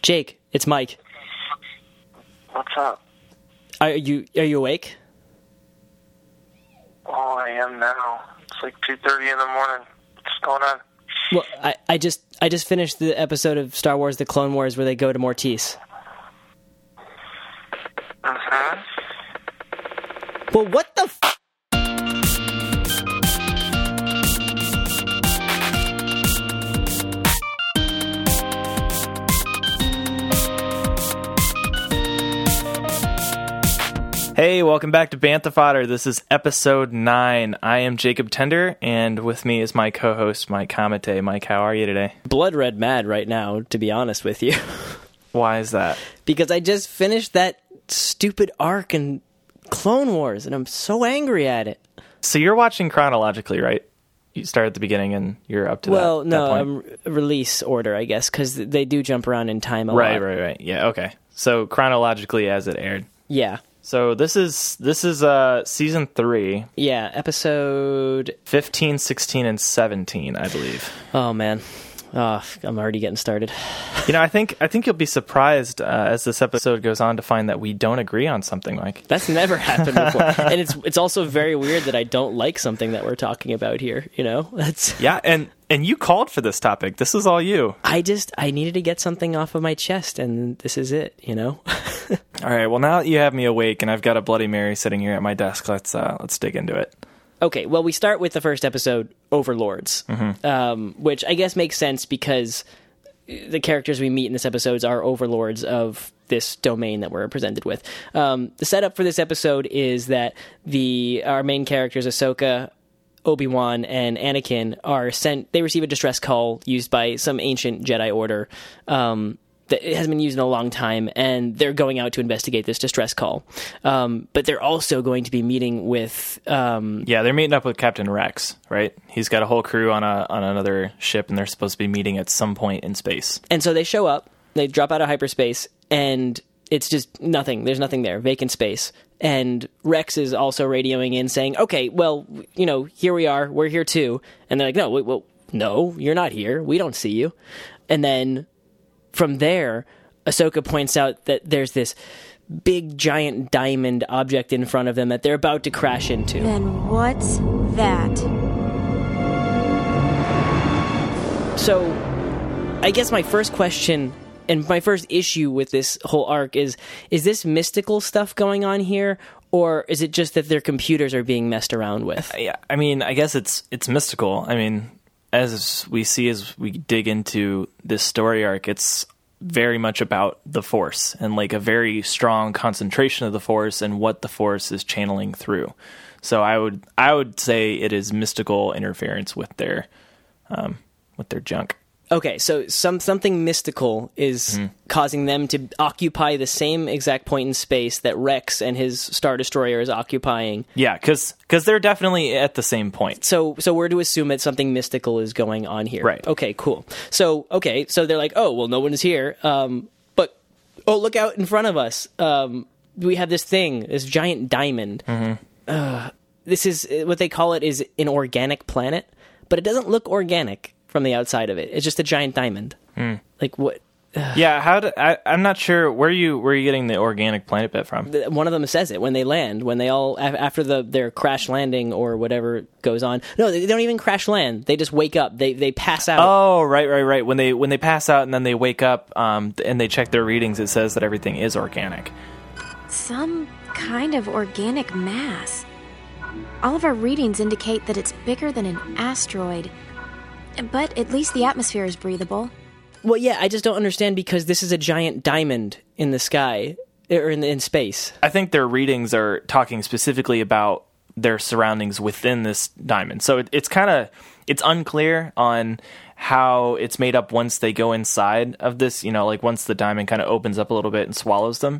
Jake, it's Mike. What's up? Are you awake? Oh, I am now. It's like 2:30 in the morning. What's going on? Well, I just finished the episode of Star Wars: The Clone Wars where they go to Mortis. Well, what the f***? Hey, welcome back to Bantha Fodder. This is episode 9. I am Jacob Tender, and with me is my co-host, Mike Kamate. Mike, how are you today? Blood red mad right now, to be honest with you. Why is that? Because I just finished that stupid arc in Clone Wars, and I'm so angry at it. So you're watching chronologically, right? You start at the beginning, and you're up to that point? Well, no, release order, I guess, because they do jump around in time a lot. Right. Yeah, okay. So chronologically as it aired. Yeah. So this is season 3. Yeah, episode 15, 16, and 17, I believe. Oh man, I'm already getting started. You know, I think you'll be surprised as this episode goes on to find that we don't agree on something, Mike. That's never happened before, and it's also very weird that I don't like something that we're talking about here. You know, that's and you called for this topic. This is all you. I needed to get something off of my chest, and this is it. You know. All right. Well, now that you have me awake and I've got a Bloody Mary sitting here at my desk, let's dig into it. Okay. Well, we start with the first episode, Overlords, which I guess makes sense because the characters we meet in this episode are overlords of this domain that we're presented with. The setup for this episode is that our main characters, Ahsoka, Obi-Wan, and Anakin, are sent. They receive a distress call used by some ancient Jedi order that it hasn't been used in a long time, and they're going out to investigate this distress call. But they're also going to be meeting with... they're meeting up with Captain Rex, right? He's got a whole crew on another ship, and they're supposed to be meeting at some point in space. And so they show up, they drop out of hyperspace, and it's just nothing. There's nothing there, vacant space. And Rex is also radioing in saying, okay, well, you know, here we are, we're here too. And they're like, no, you're not here. We don't see you. And then from there, Ahsoka points out that there's this big, giant diamond object in front of them that they're about to crash into. Then what's that? So, I guess my first question and my first issue with this whole arc is this mystical stuff going on here, or is it just that their computers are being messed around with? Yeah, I mean, I guess it's mystical. I mean, as we dig into this story arc, it's very much about the Force and like a very strong concentration of the Force and what the Force is channeling through. So I would say it is mystical interference with their junk. Okay, so something mystical is causing them to occupy the same exact point in space that Rex and his Star Destroyer is occupying. Yeah, because they're definitely at the same point. So we're to assume that something mystical is going on here. Right. Okay, cool. So they're like, oh, well, no one is here. But look out in front of us. We have this thing, this giant diamond. This is, what they call it is an organic planet, but it doesn't look organic from the outside of it. It's just a giant diamond. Like what? Yeah, I'm not sure where you getting the organic planet bit from. One of them says it when they land, when they all after their crash landing or whatever goes on. No, they don't even crash land. They just wake up. They pass out. Oh, right. When they pass out and then they wake up and they check their readings, it says that everything is organic. Some kind of organic mass. All of our readings indicate that it's bigger than an asteroid. But at least the atmosphere is breathable. Well, yeah, I just don't understand because this is a giant diamond in the sky, or in space. I think their readings are talking specifically about their surroundings within this diamond. So it's unclear on how it's made up once they go inside of this, you know, like once the diamond kind of opens up a little bit and swallows them.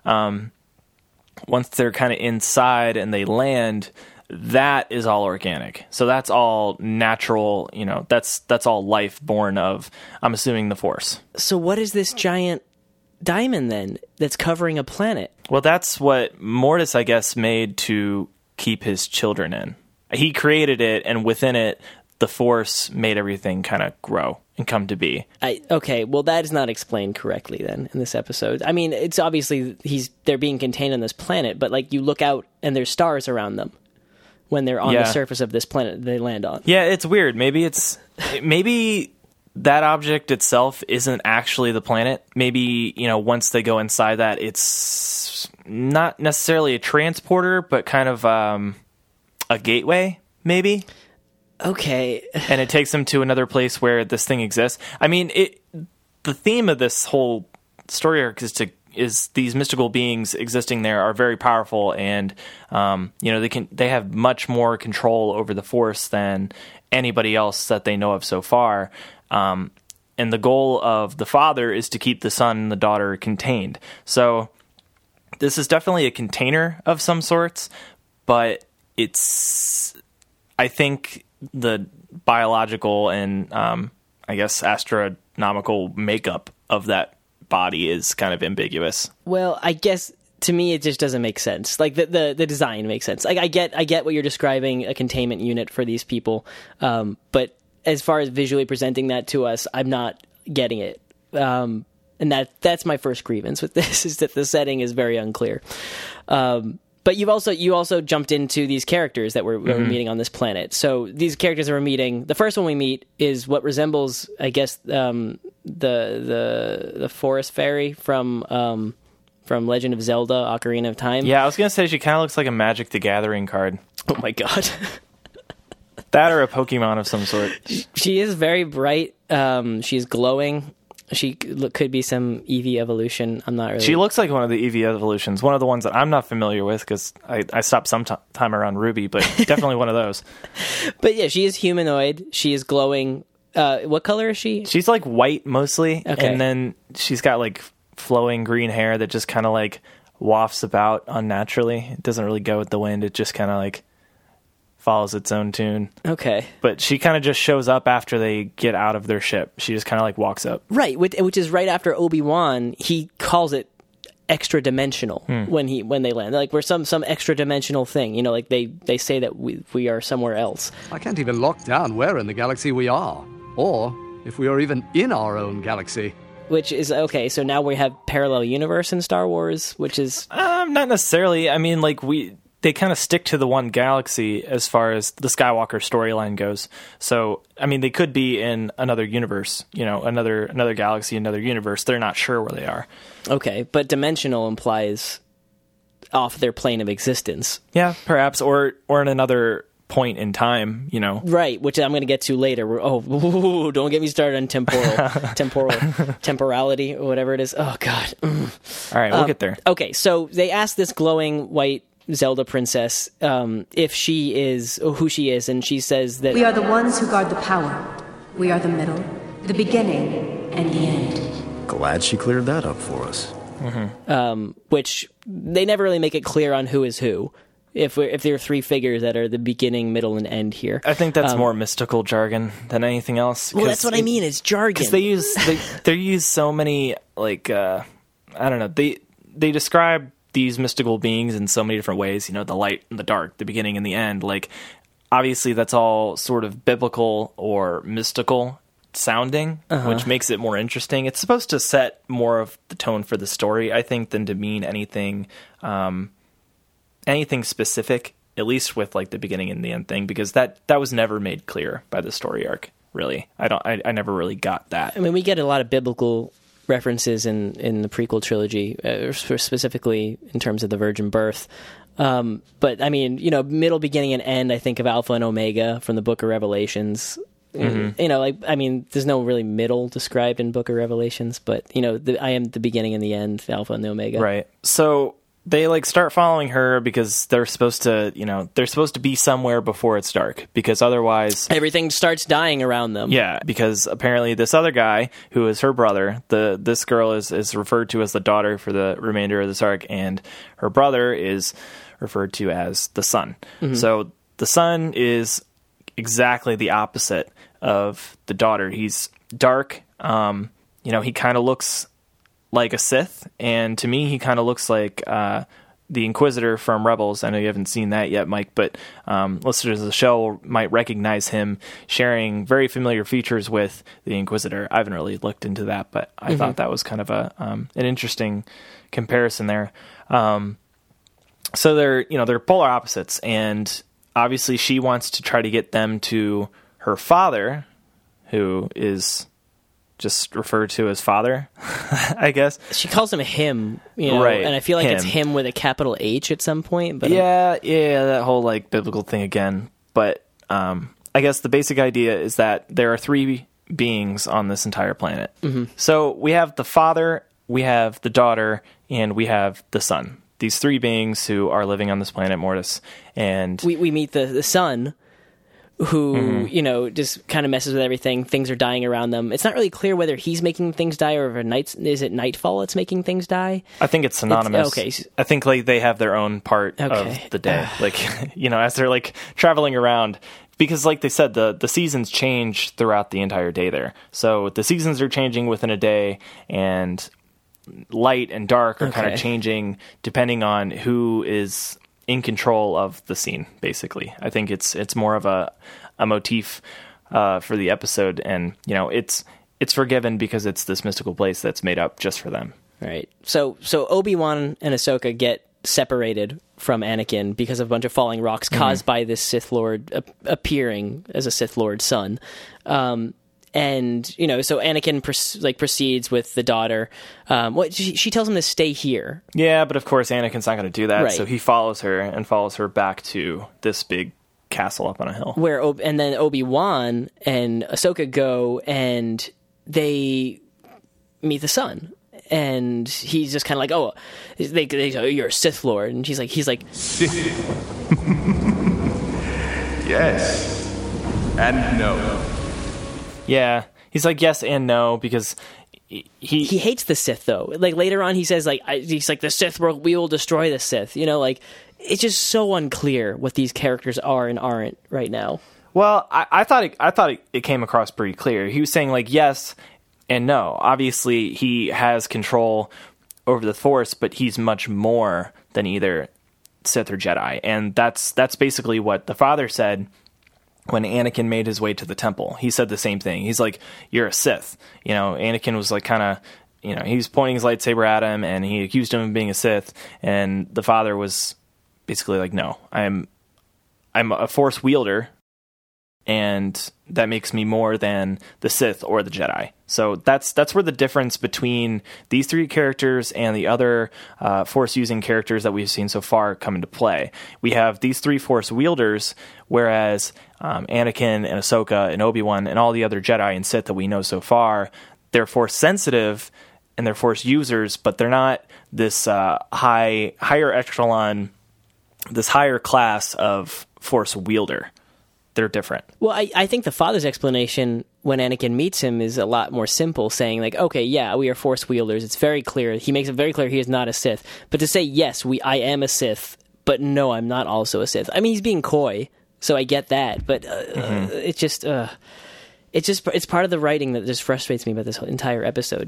Once they're kind of inside and they land, that is all organic. So that's all natural, you know, that's all life born of, I'm assuming, the Force. So what is this giant diamond then that's covering a planet? Well, that's what Mortis, I guess, made to keep his children in. He created it, and within it, the Force made everything kind of grow and come to be. Okay, well, that is not explained correctly then in this episode. I mean, it's obviously they're being contained on this planet, but like you look out and there's stars around them when they're on the surface of this planet they land on. Yeah, it's weird. Maybe that object itself isn't actually the planet. Maybe, once they go inside that, it's not necessarily a transporter, but kind of a gateway, maybe. Okay. And it takes them to another place where this thing exists. I mean, the theme of this whole story arc is these mystical beings existing there are very powerful, and they have much more control over the Force than anybody else that they know of so far. And the goal of the father is to keep the son and the daughter contained. So this is definitely a container of some sorts, but I think the biological and I guess astronomical makeup of that body is kind of ambiguous. Well, I guess to me it just doesn't make sense. Like the design makes sense. Like I get what you're describing, a containment unit for these people, but as far as visually presenting that to us, I'm not getting it. And that's my first grievance with this, is that the setting is very unclear. But you also jumped into these characters that we're meeting on this planet. So these characters that we're meeting, the first one we meet is what resembles, I guess, the forest fairy from Legend of Zelda: Ocarina of Time. Yeah, I was gonna say she kind of looks like a Magic the Gathering card. Oh my god. That or a Pokemon of some sort. She is very bright. She's glowing. She could be some Eevee evolution. I'm not really... She looks like one of the Eevee evolutions. One of the ones that I'm not familiar with because I stopped some time around Ruby, but definitely one of those. But yeah, she is humanoid. She is glowing. What color is she? She like white mostly. Okay. And then she's got like flowing green hair that just kind of like wafts about unnaturally. It doesn't really go with the wind. It just kind of like follows its own tune. Okay. But she kind of just shows up after they get out of their ship. She just kind of like walks up. Right, which is right after Obi-Wan. He calls it extra dimensional when they land. Like we're some extra dimensional thing. Like they say that we are somewhere else. I can't even lock down where in the galaxy we are, or if we are even in our own galaxy. Which is okay. So now we have parallel universe in Star Wars, which is not necessarily. I mean, like they kind of stick to the one galaxy as far as the Skywalker storyline goes. So, I mean, they could be in another universe, another galaxy, another universe. They're not sure where they are. Okay, but dimensional implies off their plane of existence. Yeah, perhaps, or in another point in time, Right, which I'm going to get to later. Don't get me started on temporality, or whatever it is. Oh, God. All right, we'll get there. Okay, so they asked this glowing white Zelda princess if she is, or who she is, and she says that we are the ones who guard the power. We are the middle, the beginning, and the end. Glad she cleared that up for us. Mm-hmm. Which they never really make it clear on who is who. If there are three figures that are the beginning, middle, and end here, I think that's more mystical jargon than anything else. Well, that's what I mean. It's jargon because they use so many like I don't know. They describe these mystical beings in so many different ways, the light and the dark, the beginning and the end. Like, obviously that's all sort of biblical or mystical sounding, which makes it more interesting. It's supposed to set more of the tone for the story, I think, than to mean anything specific, at least with like the beginning and the end thing, because that was never made clear by the story arc, really. I never really got that. I mean, we get a lot of biblical references in the prequel trilogy, specifically in terms of the virgin birth. But I mean, middle, beginning, and end, I think of Alpha and Omega from the Book of Revelations. Mm-hmm. I mean, there's no really middle described in Book of Revelations, but I am the beginning and the end, the Alpha and the Omega. Right. So they like start following her because they're supposed to be somewhere before it's dark, because otherwise everything starts dying around them. Yeah, because apparently this other guy who is her brother, this girl is referred to as the daughter for the remainder of this arc, and her brother is referred to as the son. Mm-hmm. So the son is exactly the opposite of the daughter. He's dark. He kind of looks like a Sith, and to me he kind of looks like the Inquisitor from Rebels. I know you haven't seen that yet, Mike, but listeners of the show might recognize him sharing very familiar features with the Inquisitor. I haven't really looked into that, but I thought that was kind of an interesting comparison there. So they're polar opposites, and obviously she wants to try to get them to her father, who is just referred to as father, I guess. She calls him him, right, and I feel like him. It's him with a capital H at some point. But yeah, that whole like biblical thing again. But I guess the basic idea is that there are three beings on this entire planet. Mm-hmm. So we have the father, we have the daughter, and we have the son. These three beings who are living on this planet Mortis. And we meet the son, who, just kind of messes with everything. Things are dying around them. It's not really clear whether he's making things die or if is it nightfall that's making things die? I think it's synonymous. Okay. I think like they have their own part of the day. As they're like traveling around. Because like they said, the seasons change throughout the entire day there. So the seasons are changing within a day, and light and dark are kind of changing depending on who is in control of the scene, basically. I think it's more of a motif for the episode, and it's forgiven because it's this mystical place that's made up just for them. Right. So Obi-Wan and Ahsoka get separated from Anakin because of a bunch of falling rocks caused by this Sith Lord appearing as a Sith Lord's son. And, so Anakin proceeds with the daughter. She tells him to stay here. Yeah, but of course Anakin's not going to do that. Right. So he follows her back to this big castle up on a hill. And then Obi-Wan and Ahsoka go and they meet the son. And he's just kind of like, they go, you're a Sith Lord. And he's like, Sith. Yes. And no. Yeah, he's like yes and no because he hates the Sith though. Like later on, he says he's like the Sith we will destroy the Sith. It's just so unclear what these characters are and aren't right now. Well, I thought it came across pretty clear. He was saying like yes and no. Obviously, he has control over the Force, but he's much more than either Sith or Jedi, and that's basically what the father said. When Anakin made his way to the temple, he said the same thing. He's like, you're a Sith. Anakin was like kind of, he was pointing his lightsaber at him and he accused him of being a Sith. And the father was basically like, no, I'm a Force wielder. And that makes me more than the Sith or the Jedi. So that's where the difference between these three characters and the other Force-using characters that we've seen so far come into play. We have these three Force wielders, whereas Anakin and Ahsoka and Obi-Wan and all the other Jedi and Sith that we know so far, they're Force sensitive and they're Force users, but they're not this higher echelon, this higher class of Force wielder. They're different. Well, I think the father's explanation when Anakin meets him is a lot more simple, saying like, okay, yeah, we are Force wielders. It's very clear. He makes it very clear he is not a Sith. But to say, yes, I am a Sith, but no, I'm not also a Sith. I mean, he's being coy, so I get that. But it's part of the writing that just frustrates me about this entire episode.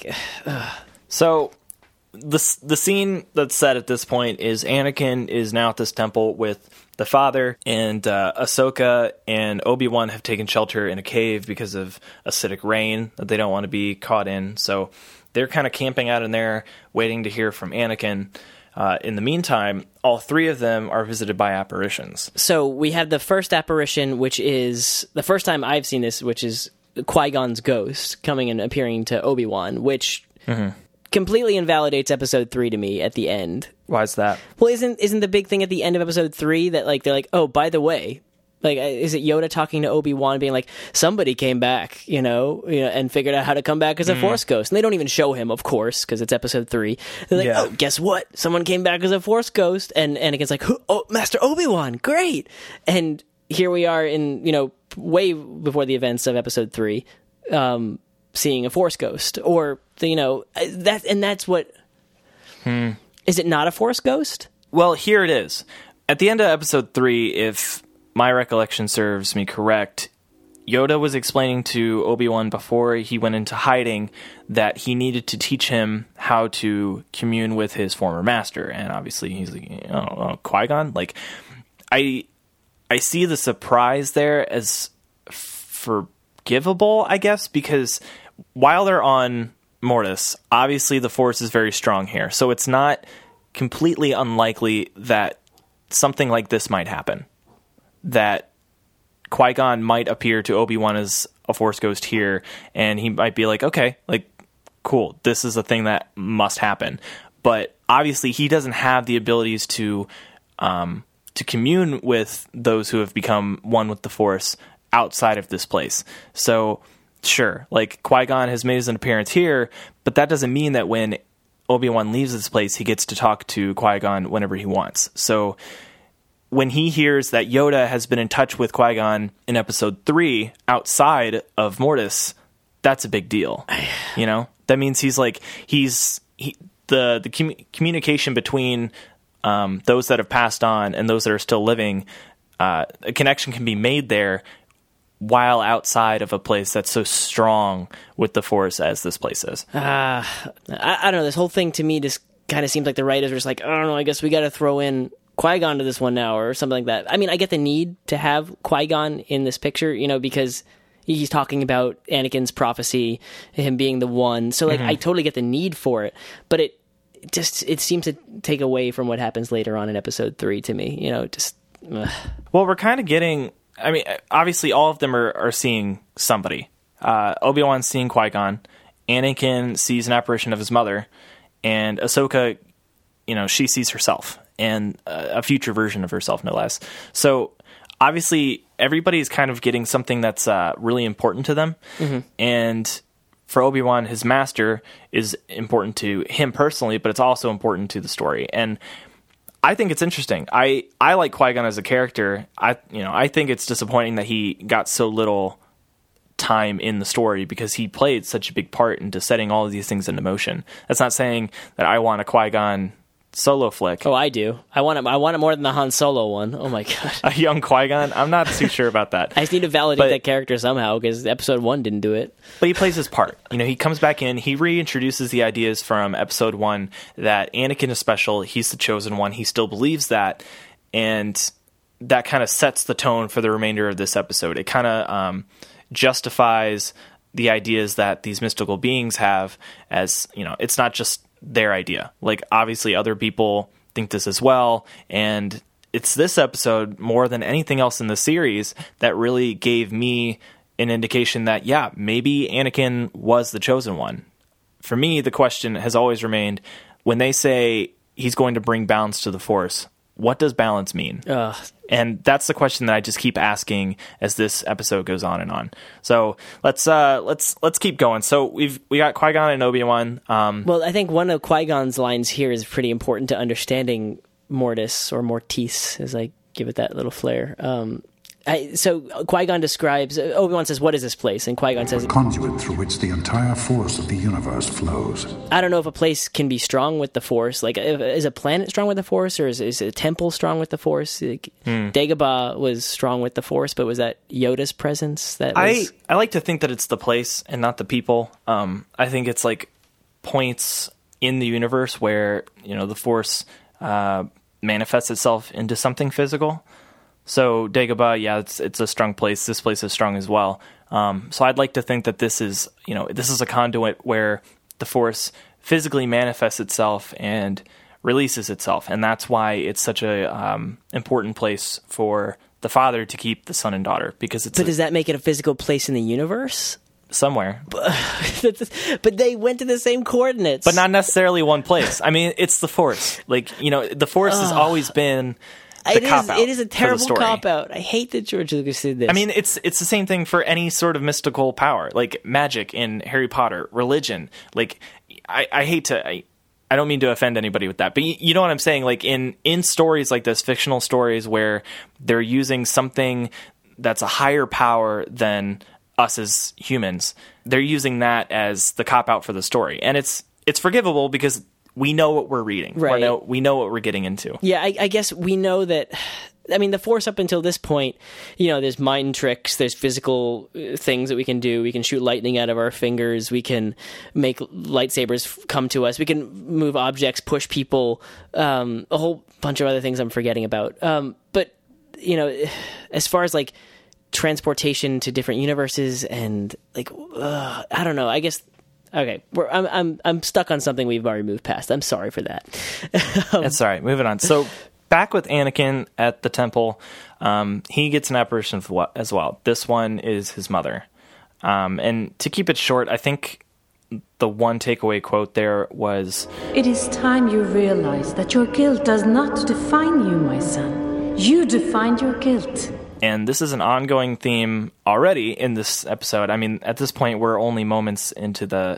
So the scene that's set at this point is Anakin is now at this temple with the father, and Ahsoka and Obi-Wan have taken shelter in a cave because of acidic rain that they don't want to be caught in. So they're kind of camping out in there, waiting to hear from Anakin. In the meantime, all three of them are visited by apparitions. So we have the first apparition, which is the first time I've seen this, which is Qui-Gon's ghost coming and appearing to Obi-Wan, which completely invalidates episode 3 to me at the end. Why is that? Well, isn't the big thing at the end of episode 3 that they're like, oh, by the way, is it Yoda talking to Obi-Wan being like, somebody came back, and figured out how to come back as a Force ghost, and they don't even show him, of course, because it's episode 3. They're like, oh, guess what? Someone came back as a Force ghost, and Anakin's like, oh, Master Obi-Wan, great! And here we are in, way before the events of episode 3, seeing a Force ghost, or that's what. Is it not a Force ghost? Well, here it is. At the end of episode 3, if my recollection serves me correct, Yoda was explaining to Obi-Wan before he went into hiding that he needed to teach him how to commune with his former master. And obviously he's like, Qui-Gon? Like, I see the surprise there as forgivable, I guess, because while they're on Mortis, obviously the Force is very strong here. So it's not completely unlikely that something like this might happen. That Qui-Gon might appear to Obi-Wan as a Force ghost here, and he might be like, okay, like, cool, this is a thing that must happen. But obviously he doesn't have the abilities to commune with those who have become one with the Force outside of this place. So, sure, like, Qui-Gon has made his appearance here, but that doesn't mean that when Obi-Wan leaves this place, he gets to talk to Qui-Gon whenever he wants. So when he hears that Yoda has been in touch with Qui-Gon in episode 3 outside of Mortis, that's a big deal. You know, that means the communication between those that have passed on and those that are still living, a connection can be made there while outside of a place that's so strong with the Force as this place is. I don't know. This whole thing to me just kind of seems like the writers were just like, I don't know, I guess we got to throw in Qui-Gon to this one now or something like that. I mean, I get the need to have Qui-Gon in this picture, you know, because he's talking about Anakin's prophecy, him being the one. So, like, I totally get the need for it, but it seems to take away from what happens later on in episode 3 to me, you know, just... Ugh. Well, we're kind of getting... I mean, obviously all of them are seeing somebody. Obi-Wan's seeing Qui-Gon. Anakin sees an apparition of his mother. And Ahsoka, you know, she sees herself. And a future version of herself, no less. So, obviously, everybody's kind of getting something that's really important to them. Mm-hmm. And for Obi-Wan, his master is important to him personally, but it's also important to the story. And I think it's interesting. I like Qui-Gon as a character. I think it's disappointing that he got so little time in the story because he played such a big part into setting all of these things into motion. That's not saying that I want a Qui-Gon solo flick. Oh, I do. I want it more than the Han Solo one. Oh my god. A young Qui-Gon? I'm not too sure about that. I just need to validate that character somehow because episode 1 didn't do it. But he plays his part. You know, he comes back in, he reintroduces the ideas from episode 1 that Anakin is special, he's the chosen one, he still believes that, and that kind of sets the tone for the remainder of this episode. It kind of justifies the ideas that these mystical beings have as, you know, it's not just their idea. Like, obviously other people think this as well, and it's this episode more than anything else in the series that really gave me an indication that, yeah, maybe Anakin was the chosen one. For me, the question has always remained, when they say he's going to bring balance to the Force, what does balance mean? And that's the question that I just keep asking as this episode goes on and on. So let's keep going. So we got Qui-Gon and Obi-Wan. Well, I think one of Qui-Gon's lines here is pretty important to understanding Mortis, or Mortis, as I give it that little flair. So Qui-Gon describes, Obi-Wan says, what is this place? And Qui-Gon says, a conduit through which the entire force of the universe flows. I don't know if a place can be strong with the Force. Like, is a planet strong with the Force, or is a temple strong with the Force? Like, Dagobah was strong with the Force, but was that Yoda's presence? I like to think that it's the place and not the people. I think it's like points in the universe where, you know, the Force manifests itself into something physical. So Dagobah, yeah, it's a strong place. This place is strong as well. So I'd like to think that this is a conduit where the Force physically manifests itself and releases itself, and that's why it's such a important place for the father to keep the son and daughter, because it's. But does that make it a physical place in the universe? Somewhere. But they went to the same coordinates. But not necessarily one place. I mean, it's the Force. Like, you know, the Force has always been. It is a terrible cop-out. I hate that George Lucas did this. I mean, it's the same thing for any sort of mystical power, like magic in Harry Potter, religion. Like, I hate to... I don't mean to offend anybody with that, but you know what I'm saying? Like, in stories like this, fictional stories where they're using something that's a higher power than us as humans, they're using that as the cop-out for the story. And it's forgivable because... we know what we're reading. Right. We know what we're getting into. Yeah, I guess we know that I mean, the Force up until this point, there's mind tricks, there's physical things that we can do. We can shoot lightning out of our fingers. We can make lightsabers come to us. We can move objects, push people, a whole bunch of other things I'm forgetting about. But, as far as like transportation to different universes and like, I don't know, I guess. Okay, I'm stuck on something we've already moved past. I'm sorry for that. That's all right. Moving on. So back with Anakin at the temple, he gets an apparition as well. This one is his mother. And to keep it short, I think the one takeaway quote there was, "It is time you realize that your guilt does not define you, my son. You define your guilt." And this is an ongoing theme already in this episode. I mean, at this point, we're only moments into the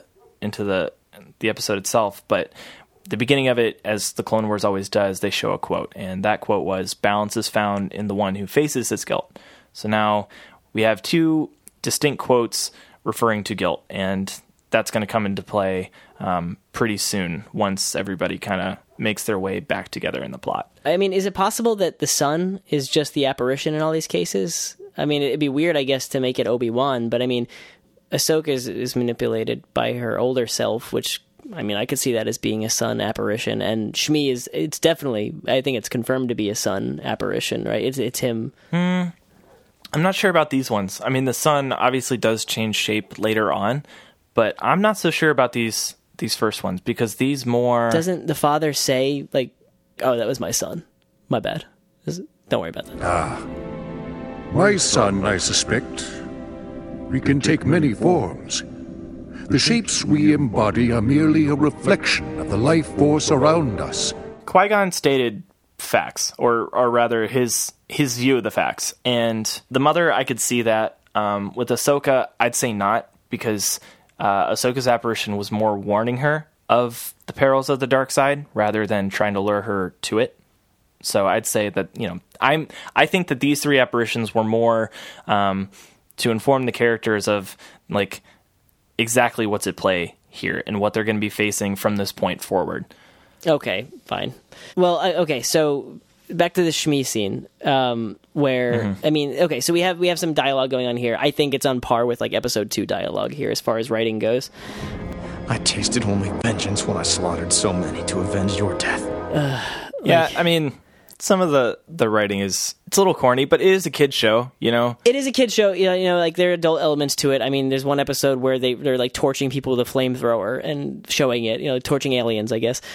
episode itself, but the beginning of it, as the Clone Wars always does, they show a quote, and that quote was, "Balance is found in the one who faces his guilt." So now we have two distinct quotes referring to guilt, and that's going to come into play pretty soon once everybody kind of makes their way back together in the plot. I mean, is it possible that the son is just the apparition in all these cases? I mean, it'd be weird, I guess, to make it Obi-Wan, but I mean, Ahsoka is manipulated by her older self, which, I mean, I could see that as being a son apparition, and Shmi it's definitely, I think it's confirmed to be a son apparition, right? It's him. I'm not sure about these ones. I mean, the sun obviously does change shape later on, but I'm not so sure about these first ones, because these more... Doesn't the father say, like, "Oh, that was my son. My bad. Don't worry about that." My son, I suspect. We can take many forms. The shapes we embody are merely a reflection of the life force around us. Qui-Gon stated facts, or rather his view of the facts. And the mother, I could see that. With Ahsoka, I'd say not, because Ahsoka's apparition was more warning her of the perils of the dark side rather than trying to lure her to it. So I'd say that, I think that these three apparitions were more to inform the characters of like exactly what's at play here and what they're going to be facing from this point forward. Okay, fine. Well, okay, so back to the Shmi scene, where I mean, okay, so we have some dialogue going on here. I think it's on par with like episode 2 dialogue here as far as writing goes. "I tasted only vengeance when I slaughtered so many to avenge your death." Yeah, I mean, some of the writing it's a little corny, but it is a kid's show, It is a kid's show, like there are adult elements to it. I mean, there's one episode where they're like torching people with a flamethrower and showing it, torching aliens, I guess.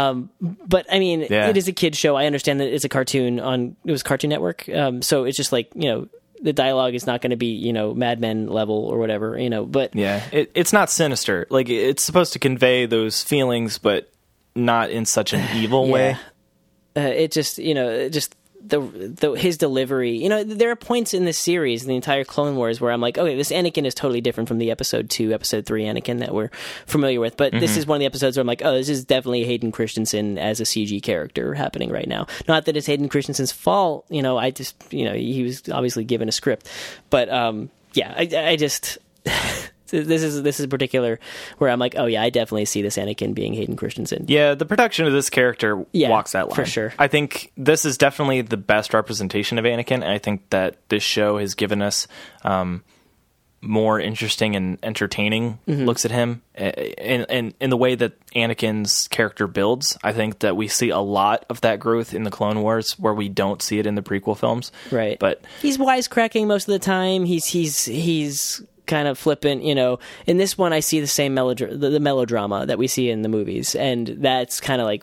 But I mean, It is a kid's show. I understand that it's a cartoon it was Cartoon Network. So it's just like, the dialogue is not going to be, Mad Men level or whatever, but yeah, it's not sinister. Like, it's supposed to convey those feelings, but not in such an evil way. It just, his delivery, there are points in this series, in the entire Clone Wars, where I'm like, okay, this Anakin is totally different from the episode 2, episode 3 Anakin that we're familiar with. But this is one of the episodes where I'm like, oh, this is definitely Hayden Christensen as a CG character happening right now. Not that it's Hayden Christensen's fault, I just, he was obviously given a script. But, I just... This is particular where I'm like, oh yeah, I definitely see this Anakin being Hayden Christensen. Yeah, the production of this character walks that line. For sure. I think this is definitely the best representation of Anakin, and I think that this show has given us more interesting and entertaining looks at him. And in the way that Anakin's character builds, I think that we see a lot of that growth in the Clone Wars where we don't see it in the prequel films. Right. But he's wisecracking most of the time. He's kind of flippant, In this one, I see the same the melodrama that we see in the movies, and that's kind of like,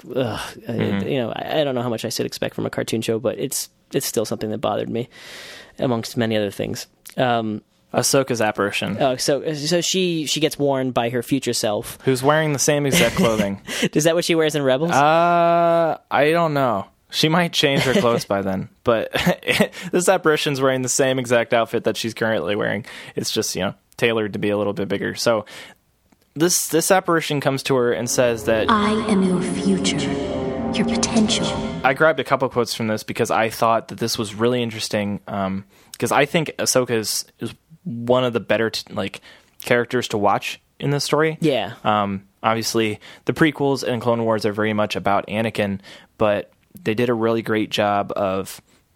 I don't know how much I should expect from a cartoon show, but it's still something that bothered me, amongst many other things. Ahsoka's apparition. Oh, so she gets warned by her future self, who's wearing the same exact clothing. Is that what she wears in Rebels? I don't know. She might change her clothes by then, but this apparition's wearing the same exact outfit that she's currently wearing. It's just, tailored to be a little bit bigger. So this apparition comes to her and says that "I am your future, your potential." I grabbed a couple quotes from this because I thought that this was really interesting, because I think Ahsoka is one of the better characters to watch in this story. Yeah. Obviously, the prequels and Clone Wars are very much about Anakin, but they did a really great job of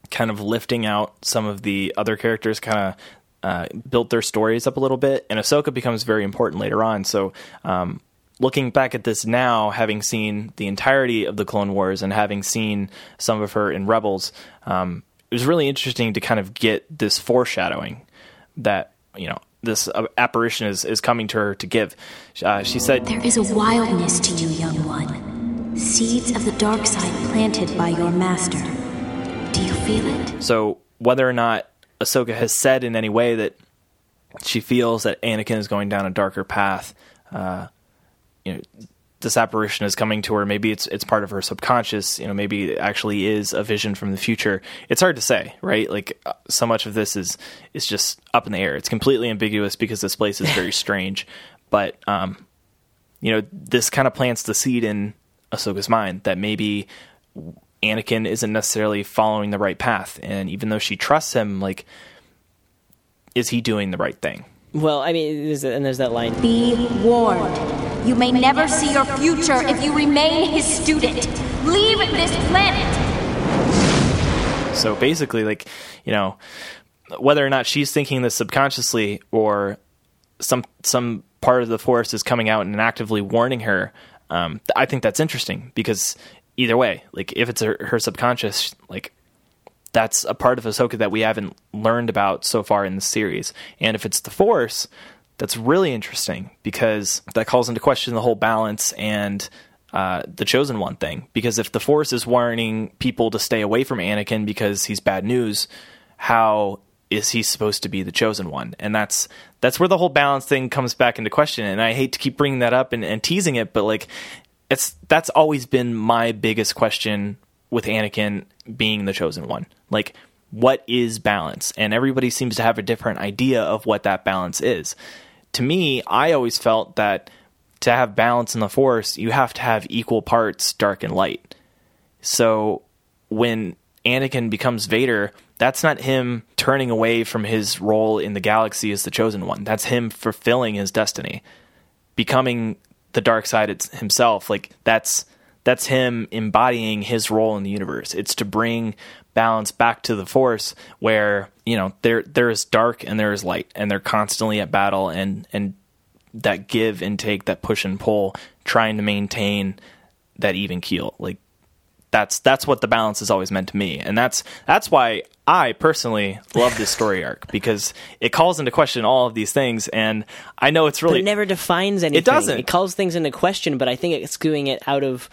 kind of lifting out some of the other characters, kind of built their stories up a little bit, and Ahsoka becomes very important later on. So looking back at this now, having seen the entirety of the Clone Wars and having seen some of her in Rebels, it was really interesting to kind of get this foreshadowing that, you know, this apparition is coming to her to give. She said, "There is a wildness to you, young one. Seeds of the dark side planted by your master. Do you feel it?" So whether or not Ahsoka has said in any way that she feels that Anakin is going down a darker path, you know, this apparition is coming to her. Maybe it's part of her subconscious. You know, maybe it actually is a vision from the future. It's hard to say, right? Like so much of this is just up in the air. It's completely ambiguous because this place is very strange. But you know, this kind of plants the seed in Ahsoka's mind that maybe Anakin isn't necessarily following the right path, and even though she trusts him, like, is he doing the right thing? Well, I mean, there's that line. Be warned. You may never see your future if you remain his student. Leave this planet. So basically, like, you know, whether or not she's thinking this subconsciously or some part of the Force is coming out and actively warning her, I think that's interesting, because either way, like, if it's her subconscious, like, that's a part of Ahsoka that we haven't learned about so far in the series. And if it's the Force, that's really interesting, because that calls into question the whole balance and the Chosen One thing. Because if the Force is warning people to stay away from Anakin because he's bad news, how is he supposed to be the Chosen One? And that's where the whole balance thing comes back into question. And I hate to keep bringing that up and teasing it, but like, that's always been my biggest question with Anakin being the Chosen One. Like, what is balance? And everybody seems to have a different idea of what that balance is. To me, I always felt that to have balance in the Force, you have to have equal parts dark and light. So when Anakin becomes Vader, that's not him turning away from his role in the galaxy as the Chosen One. That's him fulfilling his destiny, becoming the dark side himself. Like, that's him embodying his role in the universe. It's to bring balance back to the Force, where, you know, there is dark and there is light, and they're constantly at battle, and that give and take, that push and pull, trying to maintain that even keel. Like, that's what the balance has always meant to me, and that's why I personally love this story arc, because it calls into question all of these things. And I know it's really, but it never defines anything. It doesn't. It calls things into question, but I think it's doing it out of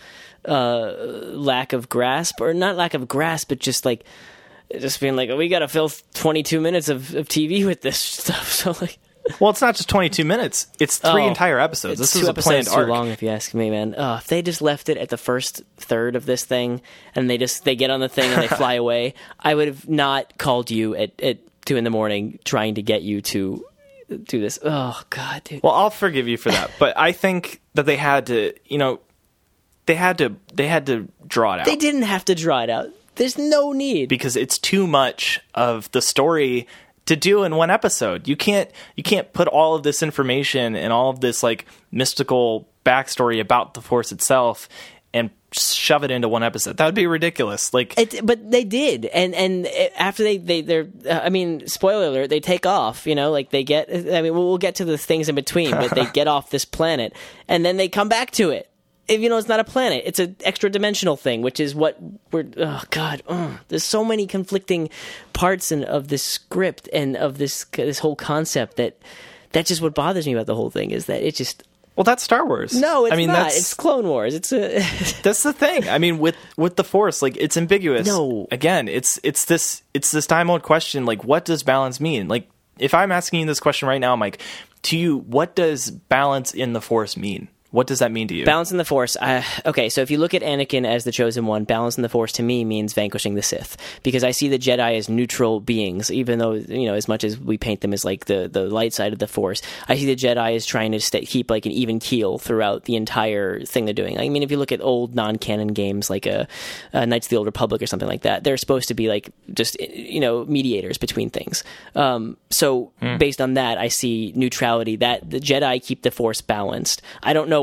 lack of grasp, or not lack of grasp, but just being like, oh, we got to fill 22 minutes of TV with this stuff. So like, well, it's not just 22 minutes. It's 3 entire episodes. This is a planned arc. Too long, if you ask me, man. If they just left it at the first third of this thing, and they get on the thing and they fly away, I would have not called you at 2 a.m. trying to get you to do this. Oh God, dude. Well, I'll forgive you for that, but I think that they had to, you know, they had to draw it out. They didn't have to draw it out. There's no need, because it's too much of the story to do in one episode. You can't put all of this information and all of this like mystical backstory about the Force itself and shove it into one episode. That would be ridiculous. Like, but they did, and after they're I mean, spoiler alert, they take off. You know, like they get. I mean, we'll get to the things in between, but they get off this planet, and then they come back to it. You know, it's not a planet; it's an extra-dimensional thing, which is what we're. Oh God, there's so many conflicting parts of this script and of this whole concept that's just what bothers me about the whole thing, is that it just. Well, that's Star Wars. No, it's not. It's Clone Wars. It's that's the thing. I mean, with the Force, like, it's ambiguous. No, again, it's this time-old question. Like, what does balance mean? Like, if I'm asking you this question right now, Mike, to you, what does balance in the Force mean? What does that mean to you? Balance in the Force. Okay, so if you look at Anakin as the Chosen One, balance in the Force to me means vanquishing the Sith, because I see the Jedi as neutral beings, even though, you know, as much as we paint them as like the light side of the Force, I see the Jedi as trying to keep like an even keel throughout the entire thing they're doing. I mean, if you look at old non-canon games like Knights of the Old Republic or something like that, they're supposed to be like just, you know, mediators between things. So based on that, I see neutrality, that the Jedi keep the Force balanced. I don't know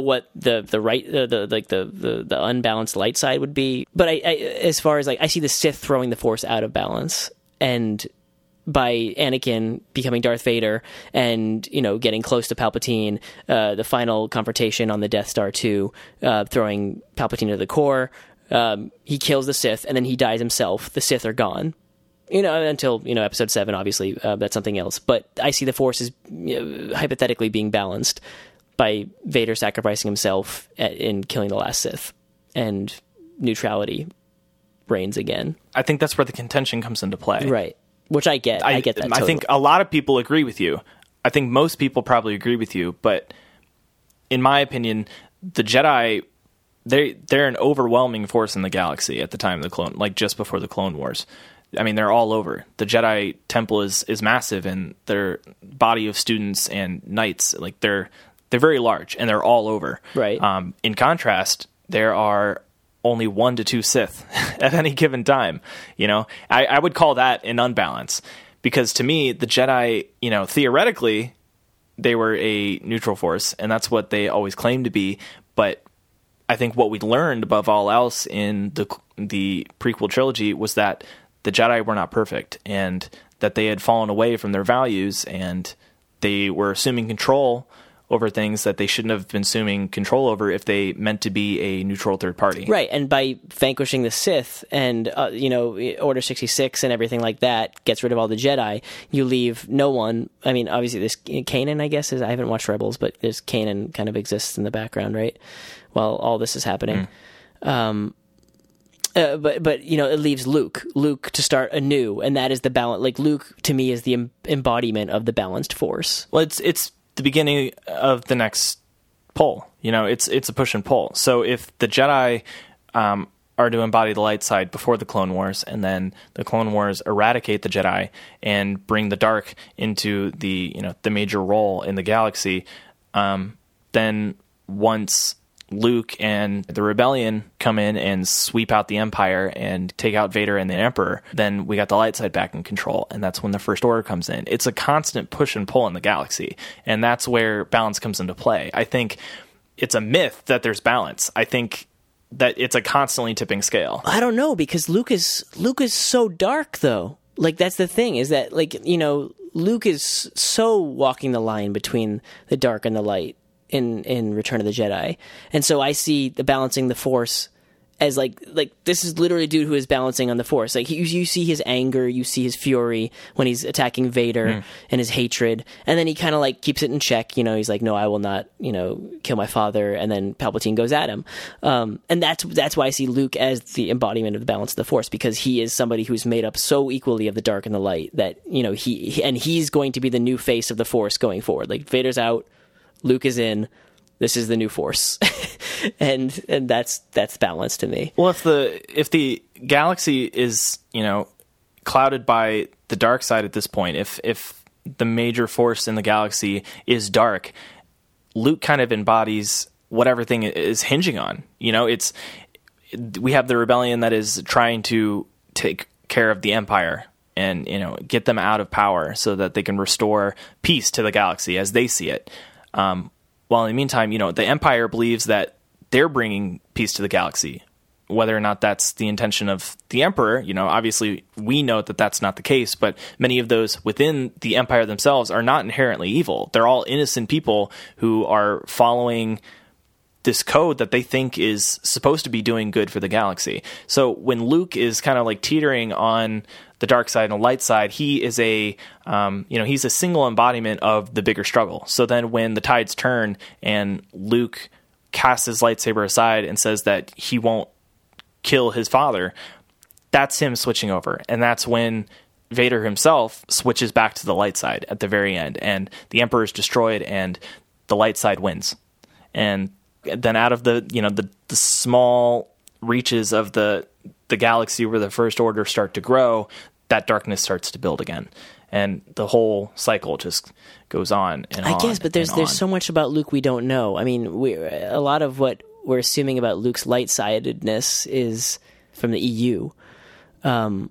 what the unbalanced light side would be, but I as far as like I see the Sith throwing the Force out of balance, and by Anakin becoming Darth Vader and, you know, getting close to Palpatine, the final confrontation on the Death Star 2, throwing Palpatine to the core, he kills the Sith and then he dies himself. The Sith are gone. You know, until, you know, episode 7, obviously, that's something else. But I see the Force as hypothetically being balanced by Vader sacrificing himself in killing the last Sith, and neutrality reigns again. I think that's where the contention comes into play. Right. Which I get. I get that totally. I think a lot of people agree with you. I think most people probably agree with you. But in my opinion, the Jedi, they're an overwhelming force in the galaxy at the time of the Clone, like just before the Clone Wars. I mean, they're all over. The Jedi Temple is massive, and their body of students and knights, like they're very large, and they're all over. Right. In contrast, there are only 1 to 2 Sith at any given time. You know, I would call that an unbalance, because to me, the Jedi, you know, theoretically, they were a neutral force, and that's what they always claimed to be. But I think what we learned above all else in the prequel trilogy was that the Jedi were not perfect, and that they had fallen away from their values, and they were assuming control over things that they shouldn't have been assuming control over if they meant to be a neutral third party. Right, and by vanquishing the Sith and, you know, Order 66 and everything like that gets rid of all the Jedi, you leave no one. I mean, obviously, this Kanan, I guess, I haven't watched Rebels, but there's Kanan kind of exists in the background, right, while all this is happening. But you know, it leaves Luke to start anew, and that is the balance. Like, Luke, to me, is the embodiment of the balanced Force. Well, it's the beginning of the next pull. You know, it's a push and pull. So if the Jedi are to embody the light side before the Clone Wars, and then the Clone Wars eradicate the Jedi and bring the dark into the, you know, the major role in the galaxy, then once Luke and the Rebellion come in and sweep out the Empire and take out Vader and the Emperor, then we got the light side back in control, and that's when the First Order comes in. It's a constant push and pull in the galaxy, and that's where balance comes into play. I think it's a myth that there's balance. I think that it's a constantly tipping scale. I don't know, because Luke is so dark, though. Like, that's the thing, is that, like, you know, Luke is so walking the line between the dark and the light in Return of the Jedi. And so I see the balancing the Force as like this is literally a dude who is balancing on the Force. Like, you see his anger, you see his fury when he's attacking Vader and his hatred, and then he kind of like keeps it in check. You know, he's like, no, I will not, you know, kill my father. And then Palpatine goes at him, and that's why I see Luke as the embodiment of the balance of the Force, because he is somebody who's made up so equally of the dark and the light that, you know, he's going to be the new face of the Force going forward. Like, Vader's out, Luke is in. This is the new Force, and that's balance to me. Well, if the galaxy is, you know, clouded by the dark side at this point, if the major force in the galaxy is dark, Luke kind of embodies what everything is hinging on. You know, we have the Rebellion that is trying to take care of the Empire and, you know, get them out of power so that they can restore peace to the galaxy as they see it. While in the meantime, you know, the Empire believes that they're bringing peace to the galaxy. Whether or not that's the intention of the Emperor, you know, obviously we know that that's not the case, but many of those within the Empire themselves are not inherently evil. They're all innocent people who are following this code that they think is supposed to be doing good for the galaxy. So when Luke is kind of like teetering on the dark side and the light side, he is he's a single embodiment of the bigger struggle. So then when the tides turn and Luke casts his lightsaber aside and says that he won't kill his father, that's him switching over. And that's when Vader himself switches back to the light side at the very end, and the Emperor is destroyed and the light side wins. And then out of the small reaches of the galaxy where the First Order start to grow, that darkness starts to build again, and the whole cycle just goes on and on. I guess, but there's so much about Luke we don't know. I mean, a lot of what we're assuming about Luke's light-sidedness is from the EU, and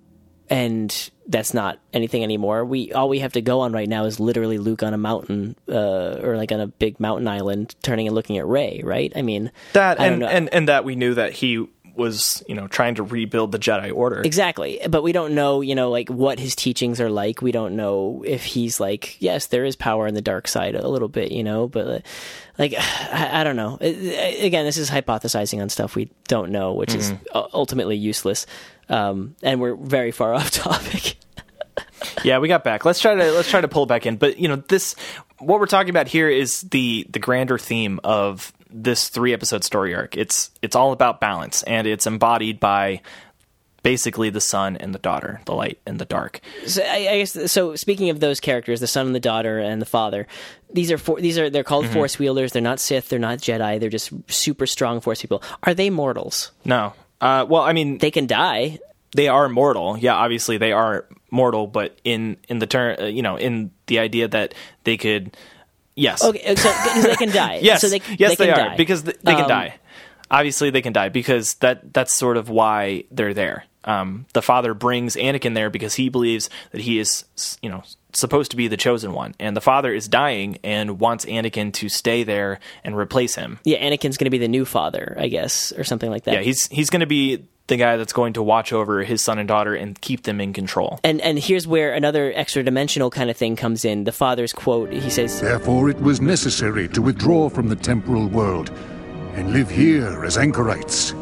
and that's not anything anymore. All we have to go on right now is literally Luke on a mountain, or like on a big mountain island, turning and looking at Rey, right? I mean, that and that we knew that he was, trying to rebuild the Jedi Order. Exactly. But we don't know, like what his teachings are like. We don't know if he's like, yes, there is power in the dark side a little bit, but like, I don't know. Again, this is hypothesizing on stuff we don't know, which is ultimately useless. And we're very far off topic. Yeah, we got back. Let's try to pull back in. But what we're talking about here is the grander theme of this 3-episode story arc. It's all about balance, and it's embodied by basically the son and the daughter, the light and the dark. So I guess so. Speaking of those characters, the son and the daughter and the father, they're called Force wielders. They're not Sith. They're not Jedi. They're just super strong Force people. Are they mortals? No. Well, I mean, they can die. They are mortal. Yeah, obviously they are mortal, but in the turn, in the idea that they could. Yes. Okay, so they can die. Yes. So they are, die. because they can die. Obviously, they can die because that's sort of why they're there. The father brings Anakin there because he believes that he is, supposed to be the chosen one, and the father is dying and wants Anakin to stay there and replace him. Yeah, Anakin's going to be the new father, I guess, or something like that. Yeah, he's going to be the guy that's going to watch over his son and daughter and keep them in control. And here's where another extra dimensional kind of thing comes in. The father's quote, he says, "Therefore it was necessary to withdraw from the temporal world and live here as anchorites."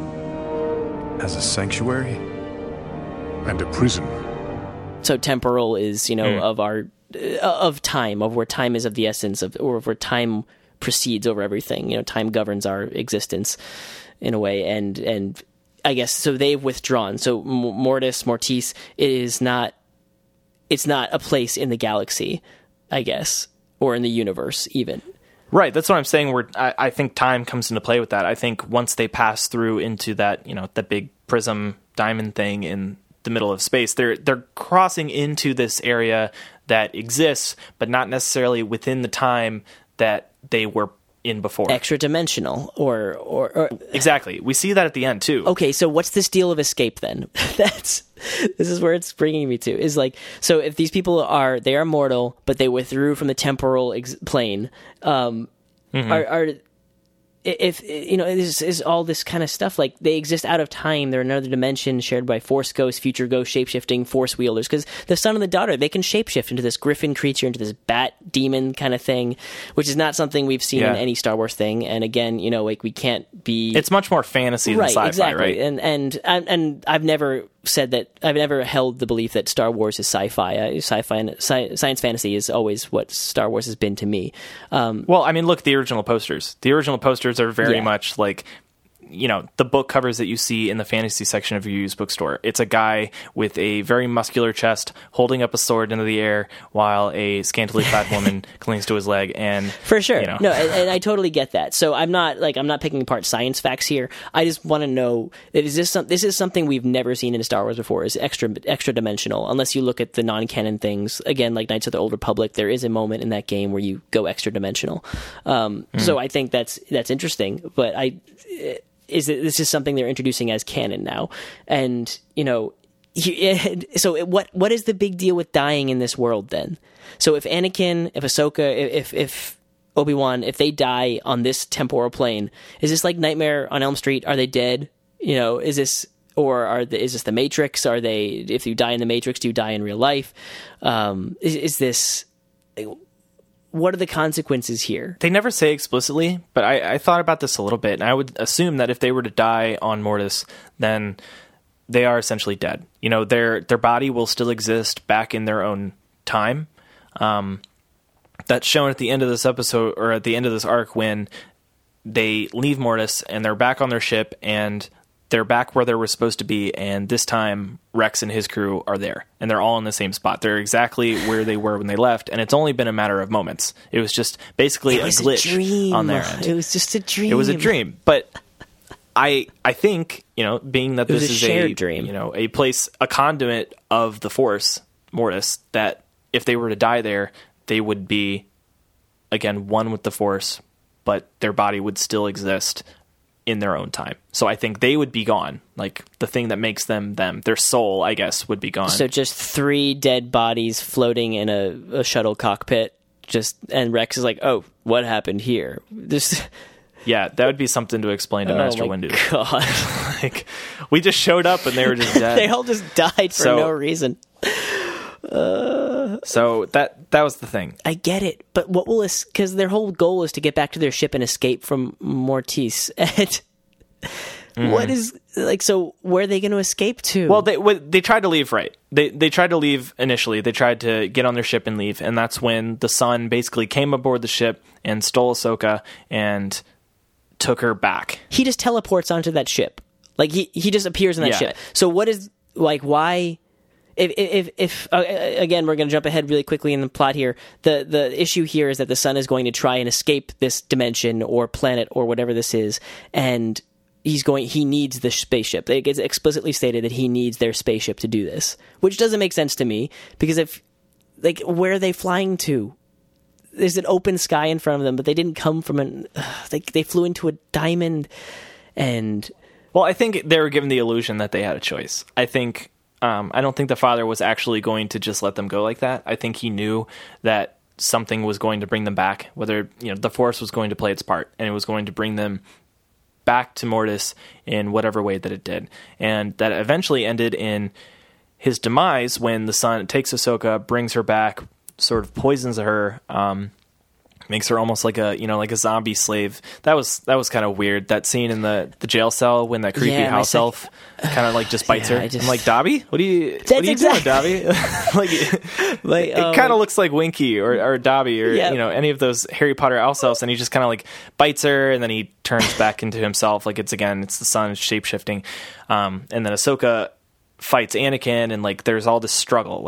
As a sanctuary? And a prison. So temporal is, of our of time, of where time is of the essence of, or where time precedes over everything. Time governs our existence in a way, and I guess so. They've withdrawn. So Mortis, it's not a place in the galaxy, I guess, or in the universe even. Right, that's what I'm saying. Where I think time comes into play with that. I think once they pass through into that, that big prism diamond thing in the middle of space, they're crossing into this area that exists, but not necessarily within the time that they were in before. Extra dimensional, or exactly. We see that at the end too. Okay, so what's this deal of escape then? This is where it's bringing me to. Is like, so if these people are mortal, but they withdrew from the temporal plane, if this is all this kind of stuff, like they exist out of time, they're another dimension shared by Force ghosts, future ghosts, shape-shifting Force wielders, because the son and the daughter, they can shapeshift into this griffin creature, into this bat demon kind of thing, which is not something we've seen in any Star Wars thing. And again, we can't be, it's much more fantasy than sci-fi, exactly. right? And I've never said that, I've never held the belief that Star Wars is sci-fi. Sci-fi and science fantasy is always what Star Wars has been to me. Well, I mean, look, the original posters are very much like, the book covers that you see in the fantasy section of your used bookstore. It's a guy with a very muscular chest holding up a sword into the air while a scantily clad woman clings to his leg. And for sure, no, and I totally get that. So I'm not picking apart science facts here. I just want to know that this is something we've never seen in Star Wars before. Is extra dimensional, unless you look at the non-canon things. Again, like Knights of the Old Republic, there is a moment in that game where you go extra dimensional. So I think that's interesting, but this is something they're introducing as canon now. And, so what is the big deal with dying in this world then? So if Anakin, if Ahsoka, if Obi-Wan, if they die on this temporal plane, is this like Nightmare on Elm Street? Are they dead? Is this, or is this the Matrix? If you die in the Matrix, do you die in real life? Is this, what are the consequences here? They never say explicitly, but I thought about this a little bit, and I would assume that if they were to die on Mortis, then they are essentially dead. Their body will still exist back in their own time. That's shown at the end of this episode, or at the end of this arc, when they leave Mortis and they're back on their ship, and they're back where they were supposed to be, and this time Rex and his crew are there, and they're all in the same spot. They're exactly where they were when they left, and it's only been a matter of moments. It was just basically a glitch on their end. It was just a dream. It was a dream, but I think, being that this is a shared dream, a place, a conduit of the Force, Mortis, that if they were to die there, they would be, again, one with the Force, but their body would still exist in their own time. So I think they would be gone. Like, the thing that makes them, their soul, I guess, would be gone. So just 3 dead bodies floating in a shuttle cockpit, and Rex is like, oh, what happened here? Yeah, that would be something to explain to Master Windu. Oh my God. Like, we just showed up and they were just dead. They all just died for no reason. So that was the thing. I get it, but what will because their whole goal is to get back to their ship and escape from Mortis. And what is so? Where are they going to escape to? Well, they tried to leave. Right? They tried to leave initially. They tried to get on their ship and leave, and that's when the Son basically came aboard the ship and stole Ahsoka and took her back. He just teleports onto that ship. Like he just appears in that ship. So what is why? If again, we're going to jump ahead really quickly in the plot here. The issue here is that the Son is going to try and escape this dimension or planet or whatever this is, and he needs the spaceship. It gets explicitly stated that he needs their spaceship to do this, which doesn't make sense to me, because where are they flying to? There's an open sky in front of them, but they didn't come from they flew into a diamond, and well, I think they were given the illusion that they had a choice. I don't think the father was actually going to just let them go like that. I think he knew that something was going to bring them back, whether the Force was going to play its part, and it was going to bring them back to Mortis in whatever way that it did. And that eventually ended in his demise when the Son takes Ahsoka, brings her back, sort of poisons her, makes her almost like a zombie slave. That was kind of weird. That scene in the jail cell when that creepy house elf kind of just bites her. I'm like, Dobby, what are you doing, Dobby? It kind of looks like Winky or Dobby or any of those Harry Potter house elves, and he just kind of bites her, and then he turns back into himself. It's the Son shape shifting, and then Ahsoka fights Anakin, and there's all this struggle.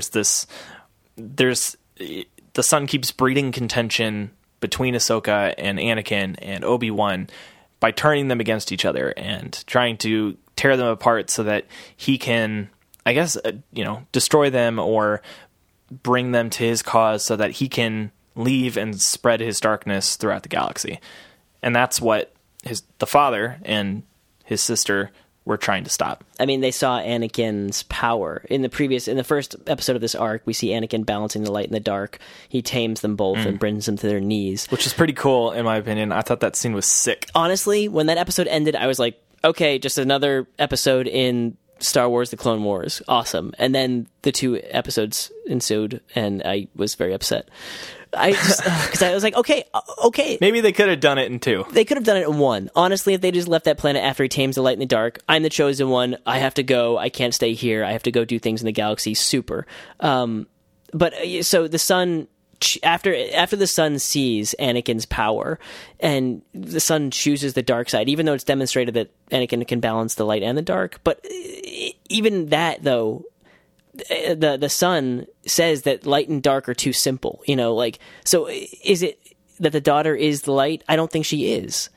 The Son keeps breeding contention between Ahsoka and Anakin and Obi-Wan by turning them against each other and trying to tear them apart so that he can, I guess, destroy them or bring them to his cause so that he can leave and spread his darkness throughout the galaxy. And that's what the father and his sister were trying to stop. I mean, they saw Anakin's power. In the first episode of this arc, we see Anakin balancing the light and the dark. He tames them both and brings them to their knees. Which is pretty cool, in my opinion. I thought that scene was sick. Honestly, when that episode ended, I was like, okay, just another episode in Star Wars: The Clone Wars. Awesome. And then the 2 episodes ensued, and I was very upset. Because I was like, okay. Maybe they could have done it in 2. They could have done it in 1. Honestly, if they just left that planet after he tames the light and the dark, I'm the chosen one. I have to go. I can't stay here. I have to go do things in the galaxy. Super. But so the Son, after the Son sees Anakin's power, and the Son chooses the dark side, even though it's demonstrated that Anakin can balance the light and the dark. But even that, though, the Son says that light and dark are too simple, so is it that the daughter is the light? I don't think she is.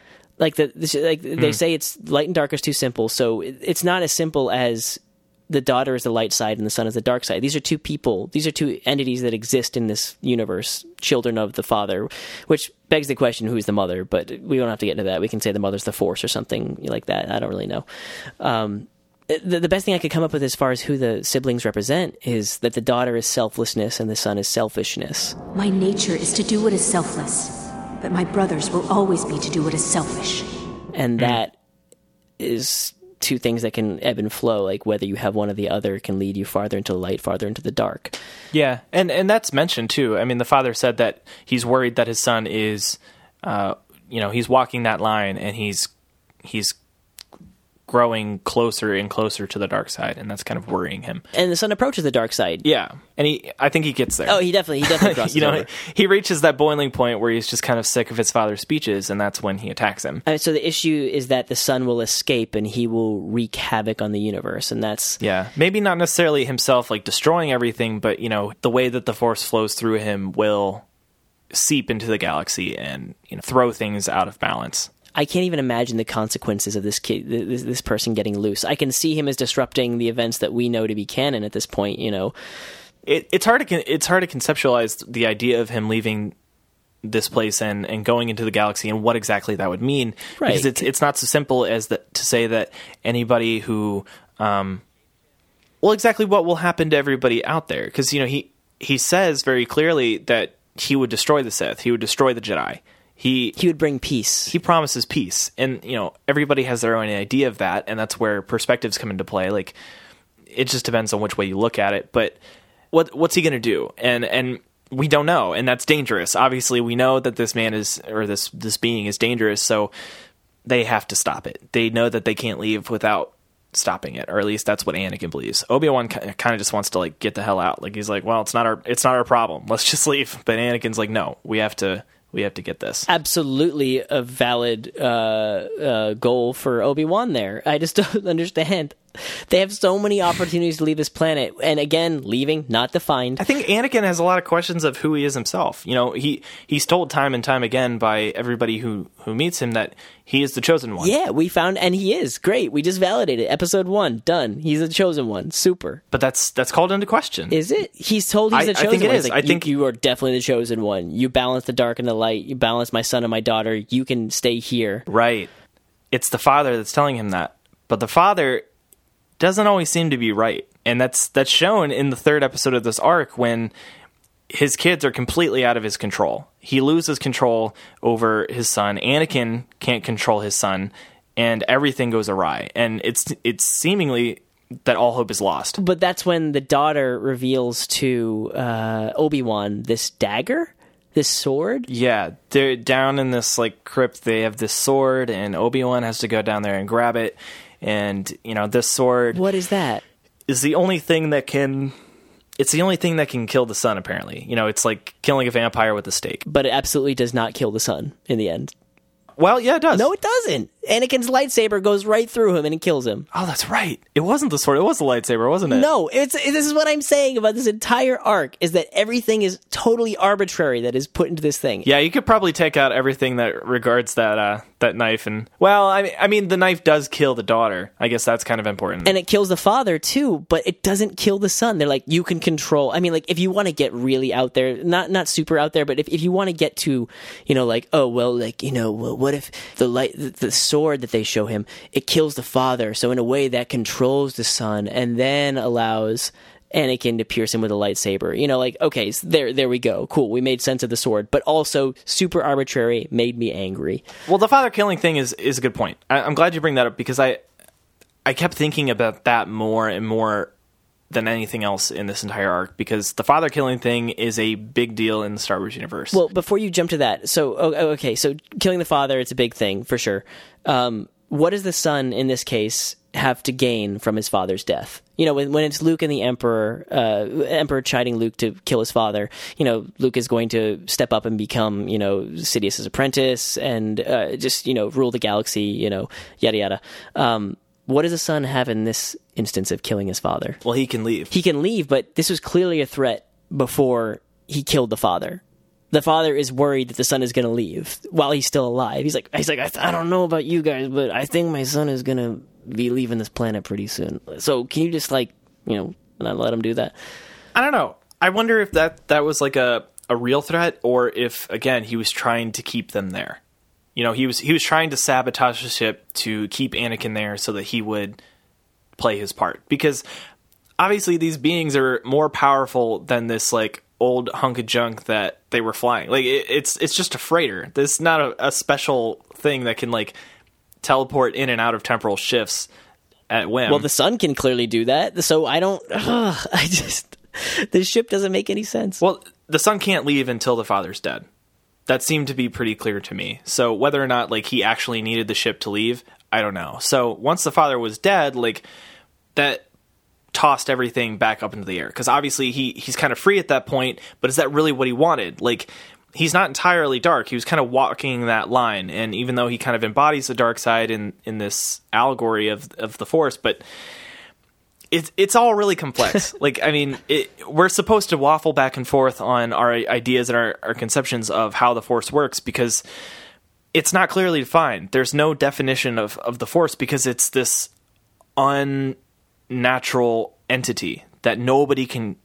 They say it's light and dark is too simple, so it's not as simple as the daughter is the light side and the Son is the dark side. These are 2 people. These are 2 entities that exist in this universe, children of the Father, which begs the question, who's the mother? But we don't have to get into that. We can say the mother's the Force or something like that. I don't really know. The best thing I could come up with as far as who the siblings represent is that the daughter is selflessness and the son is selfishness. My nature is to do what is selfless, but my brothers will always be to do what is selfish. And that is two things that can ebb and flow, like whether you have one or the other can lead you farther into the light, farther into the dark. Yeah, and that's mentioned too. I mean, the father said that he's worried that his son is, he's walking that line and he's growing closer and closer to the dark side, and that's kind of worrying him. And the son approaches the dark side. Yeah, and I think he gets there. Oh, he definitely crosses over. He reaches that boiling point where he's just kind of sick of his father's speeches, and that's when he attacks him. So the issue is that the son will escape, and he will wreak havoc on the universe, and that's... Yeah, maybe not necessarily himself, like, destroying everything, but, the way that the Force flows through him will seep into the galaxy and, throw things out of balance. I can't even imagine the consequences of this kid, this person getting loose. I can see him as disrupting the events that we know to be canon at this point. It's hard to conceptualize the idea of him leaving this place and going into the galaxy and what exactly that would mean. Right. Because it's not so simple as to say that anybody who, exactly what will happen to everybody out there. Because, he says very clearly that he would destroy the Sith. He would destroy the Jedi. He would bring peace. He promises peace. And, everybody has their own idea of that. And that's where perspectives come into play. Like, it just depends on which way you look at it. But what's he going to do? And we don't know. And that's dangerous. Obviously, we know that this man this being is dangerous. So they have to stop it. They know that they can't leave without stopping it, or at least that's what Anakin believes. Obi-Wan kind of just wants to like get the hell out. Like he's like, well, it's not our problem. Let's just leave. But Anakin's like, no, we have to get this. Absolutely a valid goal for Obi-Wan there. I just don't understand. They have so many opportunities to leave this planet, and again, leaving, not defined. I think Anakin has a lot of questions of who he is himself. He's told time and time again by everybody who meets him that he is the chosen one. Yeah, we found, and he is. Great. We just validated. Episode 1, done. He's the chosen one. Super. But that's called into question. Is it? He's told he's the chosen one. I think it is. Like, I think you are definitely the chosen one. You balance the dark and the light. You balance my son and my daughter. You can stay here. Right. It's the father that's telling him that. But the father doesn't always seem to be right. And that's shown in the 3rd episode of this arc when his kids are completely out of his control. He loses control over his son. Anakin can't control his son, and everything goes awry. And it's seemingly that all hope is lost. But that's when the daughter reveals to Obi-Wan this dagger, this sword. Yeah, they're down in this like crypt. They have this sword, and Obi-Wan has to go down there and grab it. And, this sword... What is that? Is the only thing that can... It's the only thing that can kill the sun, apparently. It's like killing a vampire with a stake. But it absolutely does not kill the sun in the end. Well, yeah, it does. No, it doesn't. Anakin's lightsaber goes right through him and it kills him. Oh, that's right. It wasn't the sword. It was the lightsaber, wasn't it? No, this is what I'm saying about this entire arc, is that everything is totally arbitrary that is put into this thing. Yeah, you could probably take out everything that regards that knife. And, well, I mean, the knife does kill the daughter. I guess that's kind of important. And it kills the father, too, but it doesn't kill the son. They're like, you can control. I mean, like, if you want to get really out there, not super out there, but if you want to get to, like, oh, well, like, well, what if the sword that they show him, it kills the father, so in a way that controls the son and then allows Anakin to pierce him with a lightsaber. Like, okay, so there we go. Cool, we made sense of the sword, but also super arbitrary, made me angry. Well, the father killing thing is a good point. I'm glad you bring that up, because I kept thinking about that more and more than anything else in this entire arc, because the father killing thing is a big deal in the Star Wars universe. Well, before you jump to that, so okay, so killing the father, it's a big thing for sure. What does the son in this case have to gain from his father's death? When it's Luke and the Emperor chiding Luke to kill his father, Luke is going to step up and become, Sidious's apprentice and just rule the galaxy, yada yada. What does the son have in this instance of killing his father? Well, he can leave. He can leave, but this was clearly a threat before he killed the father. The father is worried that the son is going to leave while he's still alive. He's like, I don't know about you guys, but I think my son is going to be leaving this planet pretty soon. So can you just not let him do that? I don't know. I wonder if that was like a real threat, or if, again, he was trying to keep them there. He was trying to sabotage the ship to keep Anakin there so that he would play his part. Because obviously these beings are more powerful than this like old hunk of junk that they were flying. Like it's just a freighter. This is not a special thing that can like teleport in and out of temporal shifts at whim. Well, the sun can clearly do that. So this ship doesn't make any sense. Well, the son can't leave until the father's dead. That seemed to be pretty clear to me. So whether or not like he actually needed the ship to leave, I don't know. So once the father was dead, like that tossed everything back up into the air, because obviously he's kind of free at that point. But is that really what he wanted? Like, he's not entirely dark. He was kind of walking that line, and even though he kind of embodies the dark side in this allegory of the Force, but it's all really complex. Like, I mean, we're supposed to waffle back and forth on our ideas and our conceptions of how the Force works, because it's not clearly defined. There's no definition of the Force, because it's this unnatural entity that nobody can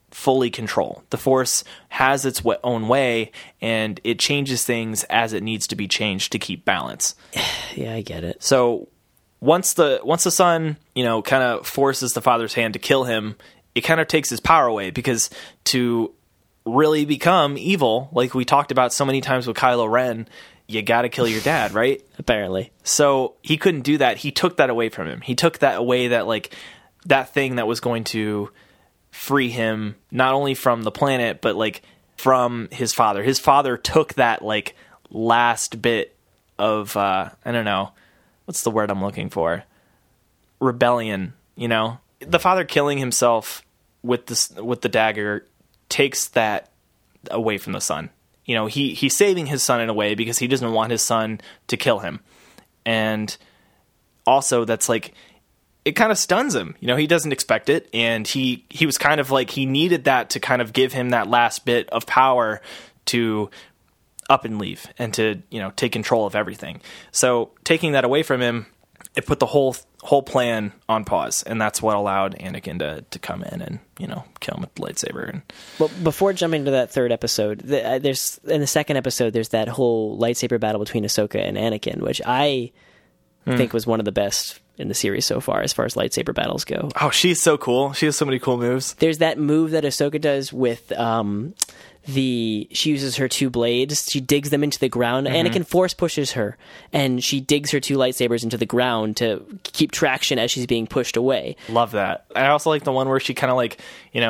fully control. The Force has its own way, and it changes things as it needs to be changed to keep balance. Yeah, I get it. So once the son, kind of forces the father's hand to kill him, it kind of takes his power away, because to really become evil, like we talked about so many times with Kylo Ren, you got to kill your dad, right? Apparently. So he couldn't do that. He took that away from him. He took that away, that like that thing that was going to free him not only from the planet, but like from his father. His father took that like last bit of I don't know, what's the word I'm looking for? Rebellion, The father killing himself with the dagger takes that away from the son. He's saving his son in a way because he doesn't want his son to kill him. And also that's like, it kind of stuns him. He doesn't expect it. And he was kind of like, he needed that to kind of give him that last bit of power to up and leave and to, take control of everything. So taking that away from him, it put the whole plan on pause, and that's what allowed Anakin to come in and kill him with the lightsaber. And well, before jumping to that third episode, there's in the second episode there's that whole lightsaber battle between Ahsoka and Anakin, which I think was one of the best in the series so far as lightsaber battles go. Oh, she's so cool! She has so many cool moves. There's that move that Ahsoka does with she uses her two blades. She digs them into the ground. Mm-hmm. Anakin force pushes her, and she digs her two lightsabers into the ground to keep traction as she's being pushed away. Love that. I also like the one where she kind of like,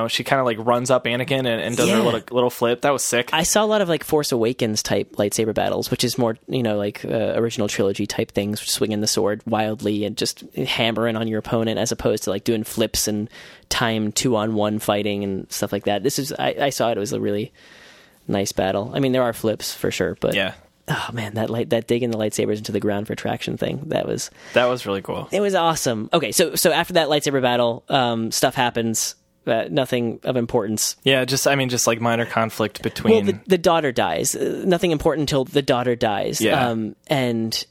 runs up Anakin and does her little flip. That was sick. I saw a lot of like Force Awakens type lightsaber battles, which is more, original trilogy type things, swinging the sword wildly and just hammering on your opponent, as opposed to like doing flips and timed 2-on-1 fighting and stuff like that. I saw it was a really nice battle. I mean, there are flips for sure, but yeah. Oh man, that digging the lightsabers into the ground for traction thing, that was really cool. It was awesome. Okay, so after that lightsaber battle, stuff happens. Nothing of importance. Yeah, just like minor conflict between. Well, the daughter dies. Nothing important until the daughter dies. Yeah. And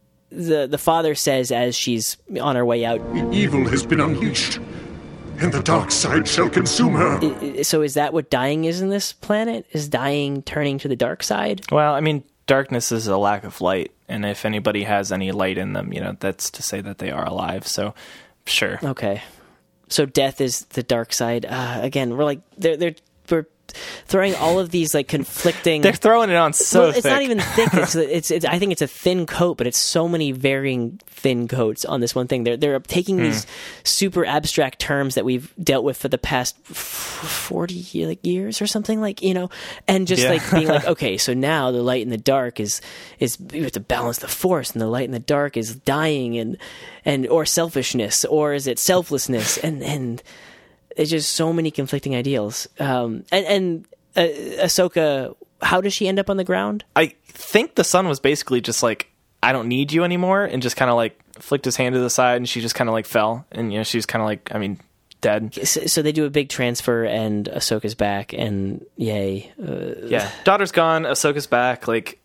the father says as she's on her way out, "Evil has been unleashed, and the dark side shall consume her." So is that what dying is in this planet? Is dying turning to the dark side? Well, I mean, darkness is a lack of light, and if anybody has any light in them, that's to say that they are alive. So, sure. Okay. So death is the dark side. Again, we're like we're throwing all of these like conflicting. They're throwing it on so it's thick. not even thick. It's I think it's a thin coat, but it's so many varying thin coats on this one thing. They're taking these super abstract terms that we've dealt with for the past 40 years or something, and just like being like, okay, so now the light and the dark is you have to balance the Force, and the light and the dark is dying and or selfishness, or is it selflessness, and it's just so many conflicting ideals. And Ahsoka, how does she end up on the ground? I think the son was basically just like, I don't need you anymore, and just kind of like flicked his hand to the side, and she just kind of like fell, and she was kind of like, dead. So they do a big transfer, and Ahsoka's back, and yay. Yeah, daughter's gone, Ahsoka's back. Like,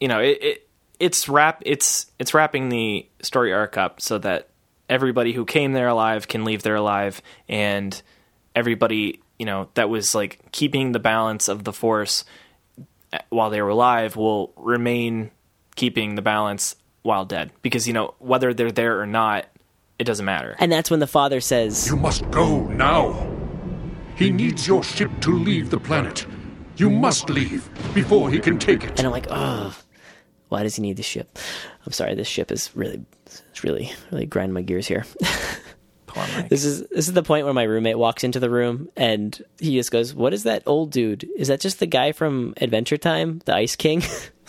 it's wrapping the story arc up so that everybody who came there alive can leave there alive, and everybody, that was like keeping the balance of the Force while they were alive will remain keeping the balance while dead. Because, whether they're there or not, it doesn't matter. And that's when the father says, "You must go now. He needs your ship to leave the planet. You must leave before he can take it." And I'm like, oh, why does he need this ship? I'm sorry, this ship is really grinding my gears here. This is the point where my roommate walks into the room and he just goes, "What is that old dude? Is that just the guy from Adventure Time, the Ice King?"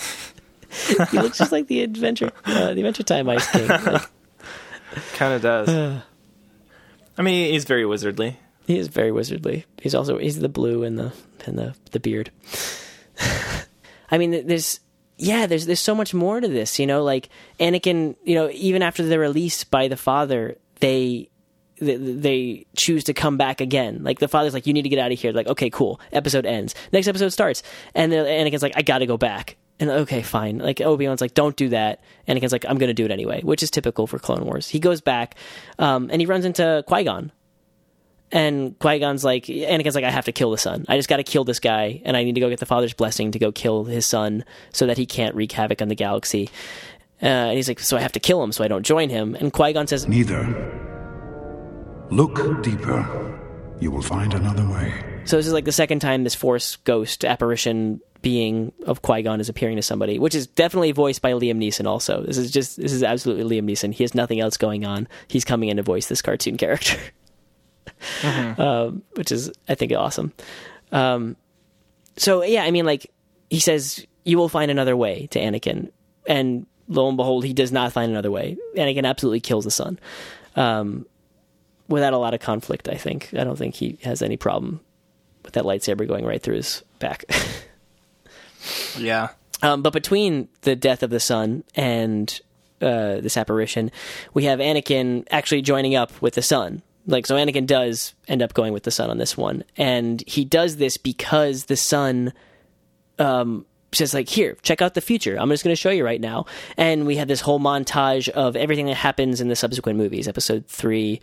He looks just like the Adventure Time Ice King. Kind of does. I mean, he's very wizardly. He is very wizardly. He's the blue and the beard. I mean, there's so much more to this, like Anakin, even after they're released by the father, they choose to come back again. Like the father's like, "You need to get out of here." Like, okay, cool. Episode ends. Next episode starts. And Anakin's like, "I gotta go back." And okay, fine. Like Obi-Wan's like, "Don't do that." Anakin's like, "I'm going to do it anyway," which is typical for Clone Wars. He goes back, and he runs into Qui-Gon. And Qui-Gon's like, Anakin's like, I have to kill the son. I just got to kill this guy, and I need to go get the Father's blessing to go kill his son so that he can't wreak havoc on the galaxy. And he's like, so I have to kill him so I don't join him. And Qui-Gon says, Neither. Look deeper. You will find another way. So this is like the second time this Force ghost apparition being of Qui-Gon is appearing to somebody, which is definitely voiced by Liam Neeson also. This is absolutely Liam Neeson. He has nothing else going on. He's coming in to voice this cartoon character. Which is, I think, awesome. So yeah, I mean, like, he says, you will find another way to Anakin. And lo and behold, he does not find another way. Anakin absolutely kills the son. Without a lot of conflict, I think. I don't think he has any problem with that lightsaber going right through his back. Yeah. But between the death of the son and this apparition, we have Anakin actually joining up with the son. Like, so Anakin does end up going with the son on this one. And he does this because the son says, like, here, check out the future. I'm just going to show you right now. And we have this whole montage of everything that happens in the subsequent movies. Episode 3,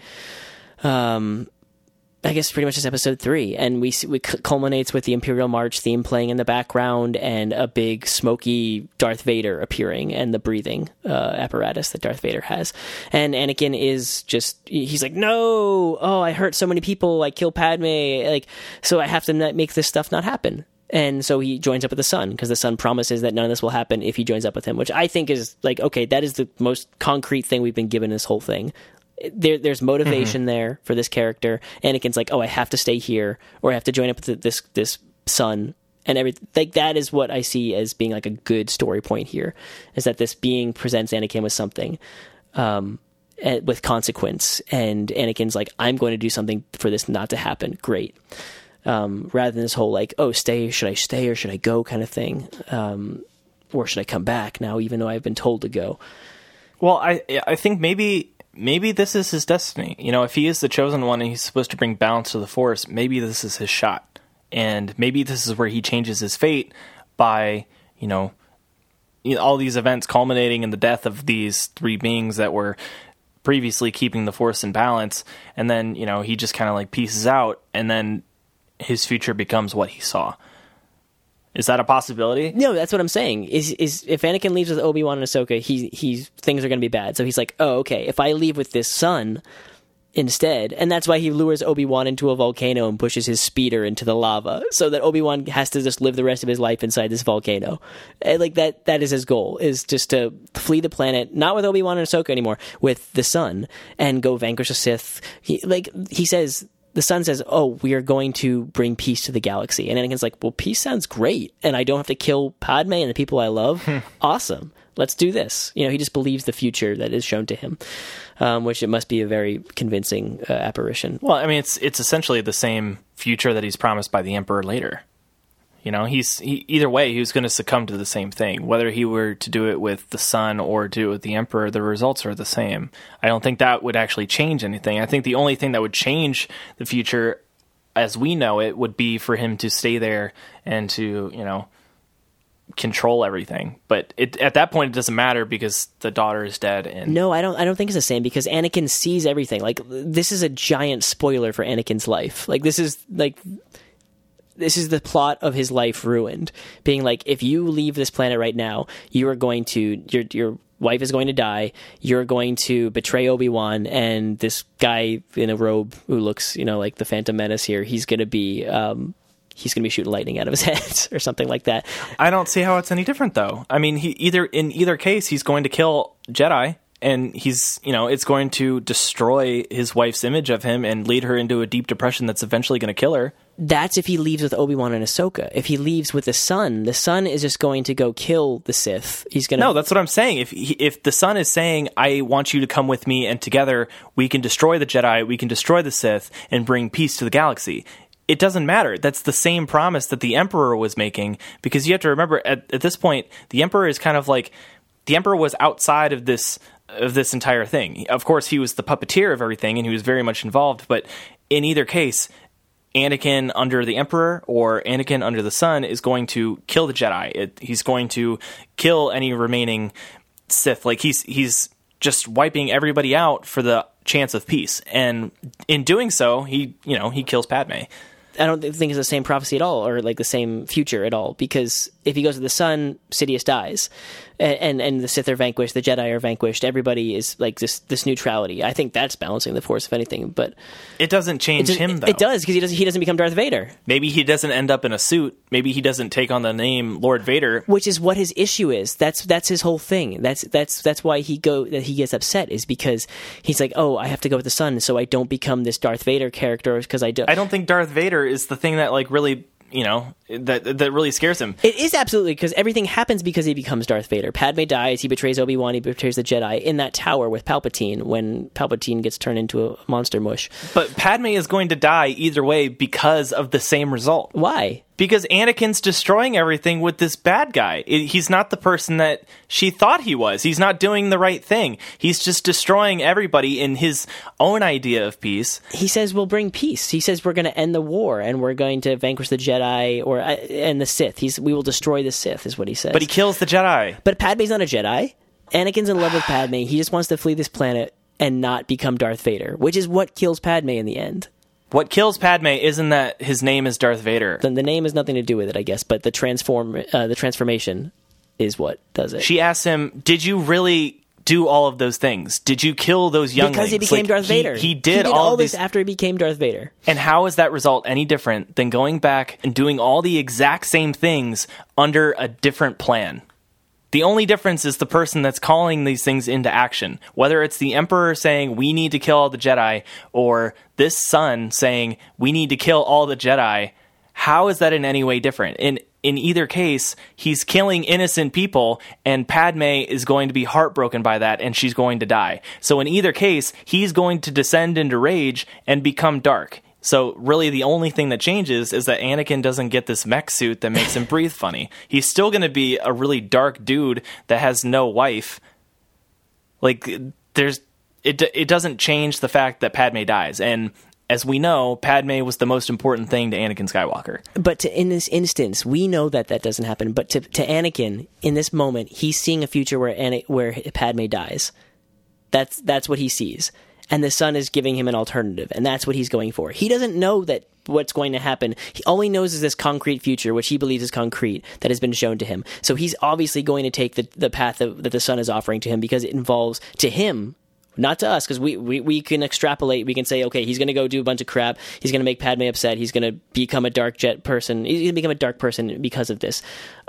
I guess pretty much just episode 3. And we culminates with the Imperial March theme playing in the background and a big smoky Darth Vader appearing and the breathing apparatus that Darth Vader has. And Anakin is just, he's like, no, oh, I hurt so many people, I kill Padme, like, so I have to make this stuff not happen. And so he joins up with the son because the son promises that none of this will happen if he joins up with him, which I think is like, okay, that is the most concrete thing we've been given this whole thing. There's motivation there for this character. Anakin's like, oh, I have to stay here, or I have to join up with this son, and everything. Like, that is what I see as being like a good story point here, is that this being presents Anakin with something, with consequence, and Anakin's like, I'm going to do something for this not to happen. Great. Rather than this whole like, oh, should I stay or should I go kind of thing, or should I come back now even though I've been told to go? Well, I think maybe this is his destiny. You know, if he is the chosen one and he's supposed to bring balance to the Force, maybe this is his shot. And maybe this is where he changes his fate by, you know, all these events culminating in the death of these 3 beings that were previously keeping the Force in balance. And then, you know, he just kind of like pieces out, and then his future becomes what he saw. Is that a possibility? No, that's what I'm saying. Is if Anakin leaves with Obi-Wan and Ahsoka, things are going to be bad. So he's like, oh, okay, if I leave with this son instead, and that's why he lures Obi-Wan into a volcano and pushes his speeder into the lava, so that Obi-Wan has to just live the rest of his life inside this volcano. And like that is his goal, is just to flee the planet, not with Obi-Wan and Ahsoka anymore, with the son, and go vanquish the Sith. The son says, oh, we are going to bring peace to the galaxy. And Anakin's like, well, peace sounds great, and I don't have to kill Padme and the people I love. Awesome. Let's do this. You know, he just believes the future that is shown to him, which it must be a very convincing apparition. Well, I mean, it's essentially the same future that he's promised by the Emperor later. You know, either way, he was going to succumb to the same thing. Whether he were to do it with the son or do it with the Emperor, the results are the same. I don't think that would actually change anything. I think the only thing that would change the future as we know it would be for him to stay there and to, you know, control everything. But at that point, it doesn't matter because the daughter is dead. And no, I don't think it's the same, because Anakin sees everything. Like, this is a giant spoiler for Anakin's life. Like, this is the plot of his life ruined. Being like, if you leave this planet right now, you are going to, your wife is going to die, you're going to betray Obi-Wan, and this guy in a robe who looks, you know, like the Phantom Menace here, he's going to be shooting lightning out of his head or something like that. I don't see how it's any different, though. I mean, in either case, he's going to kill Jedi, and he's, you know, it's going to destroy his wife's image of him and lead her into a deep depression that's eventually going to kill her. That's if he leaves with Obi-Wan and Ahsoka. If he leaves with the son is just going to go kill the Sith. He's going to... No, that's what I'm saying. If the son is saying, I want you to come with me, and together we can destroy the Jedi, we can destroy the Sith, and bring peace to the galaxy, it doesn't matter. That's the same promise that the Emperor was making, because you have to remember, at this point, the Emperor is kind of like... The Emperor was outside of this entire thing. Of course, he was the puppeteer of everything, and he was very much involved, but in either case... Anakin under the Emperor or Anakin under the Son is going to kill the Jedi. He's going to kill any remaining Sith. Like, he's just wiping everybody out for the chance of peace. And in doing so, he kills Padme. I don't think it's the same prophecy at all, or like the same future at all, because if he goes to the sun, Sidious dies, and the Sith are vanquished, the Jedi are vanquished, everybody is like this neutrality. I think that's balancing the Force, if anything, but it doesn't change him, though. It does, because he doesn't become Darth Vader. Maybe he doesn't end up in a suit. Maybe he doesn't take on the name Lord Vader, which is what his issue is. That's his whole thing. That's why he gets upset, is because he's like, oh, I have to go with the sun, so I don't become this Darth Vader character, because I don't think Darth Vader is the thing that like really, that really scares him. It is, absolutely, because everything happens because he becomes Darth Vader. Padme dies, he betrays Obi-Wan, he betrays the Jedi in that tower with Palpatine when Palpatine gets turned into a monster mush. But Padme is going to die either way because of the same result. Why? Because Anakin's destroying everything with this bad guy. He's not the person that she thought he was. He's not doing the right thing. He's just destroying everybody in his own idea of peace. He says we'll bring peace. He says we're going to end the war and we're going to vanquish the Jedi and the Sith. We will destroy the Sith, is what he says. But he kills the Jedi. But Padme's not a Jedi. Anakin's in love with Padme. He just wants to flee this planet and not become Darth Vader, which is what kills Padme in the end. What kills Padme isn't that his name is Darth Vader. The name has nothing to do with it, I guess, but the transformation is what does it. She asks him, did you really do all of those things? Did you kill those younglings? Because he became Darth Vader. He did all of this after he became Darth Vader. And how is that result any different than going back and doing all the exact same things under a different plan? The only difference is the person that's calling these things into action. Whether it's the Emperor saying, we need to kill all the Jedi, or this son saying, we need to kill all the Jedi, how is that in any way different? In either case, he's killing innocent people, and Padme is going to be heartbroken by that, and she's going to die. So in either case, he's going to descend into rage and become dark. So really the only thing that changes is that Anakin doesn't get this mech suit that makes him breathe funny. He's still going to be a really dark dude that has no wife. Like, it doesn't change the fact that Padme dies. And as we know, Padme was the most important thing to Anakin Skywalker. But in this instance, we know that doesn't happen. But to Anakin, in this moment, he's seeing a future where Padme dies. That's what he sees. And the sun is giving him an alternative, and that's what he's going for. He doesn't know that what's going to happen. All he knows is this concrete future, which he believes is concrete, that has been shown to him. So he's obviously going to take the path that the sun is offering to him, because it involves, to him, not to us, because we can extrapolate. We can say, okay, he's going to go do a bunch of crap. He's going to make Padme upset. He's going to become a dark jet person. He's going to become a dark person because of this.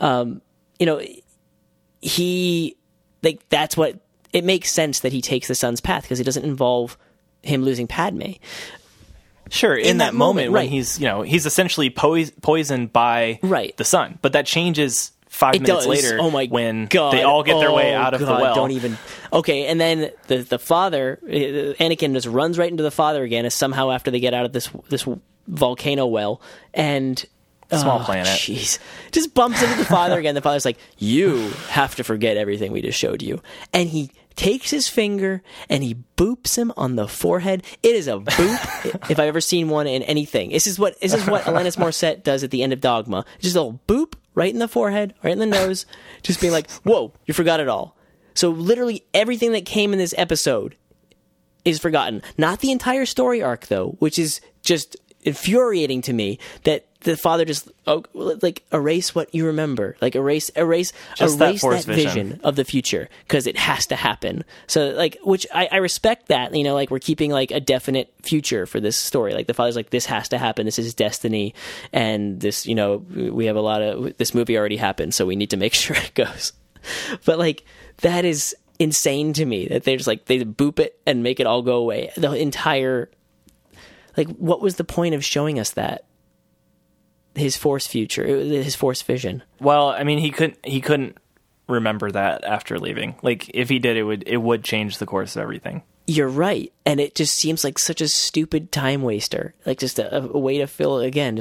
That's what... It makes sense that he takes the sun's path, because it doesn't involve him losing Padme. Sure, in that moment when he's essentially poisoned by the sun, but that changes 5 minutes later when they all get their way out of the well. Don't even. Okay, and then the father, Anakin, just runs right into the father again, as somehow after they get out of this volcano well, and small planet. Jeez. Just bumps into the father again. The father's like, you have to forget everything we just showed you. And he takes his finger and he boops him on the forehead. It is a boop if I've ever seen one in anything. This is what Alanis Morissette does at the end of Dogma. Just a little boop right in the forehead, right in the nose, just being like, whoa, you forgot it all. So literally everything that came in this episode is forgotten. Not the entire story arc, though, which is just infuriating to me, that the father just erase what you remember, erase that vision of the future, because it has to happen. So which I respect that, we're keeping a definite future for this story. The father's like, this has to happen. This is destiny, and this we have a lot of this movie already happened, so we need to make sure it goes. But that is insane to me, that they're just they boop it and make it all go away. The entire what was the point of showing us that? His Force future, his Force vision. Well, I mean, he couldn't remember that after leaving. If he did, it would change the course of everything. You're right, and it just seems like such a stupid time waster. Just a way to fill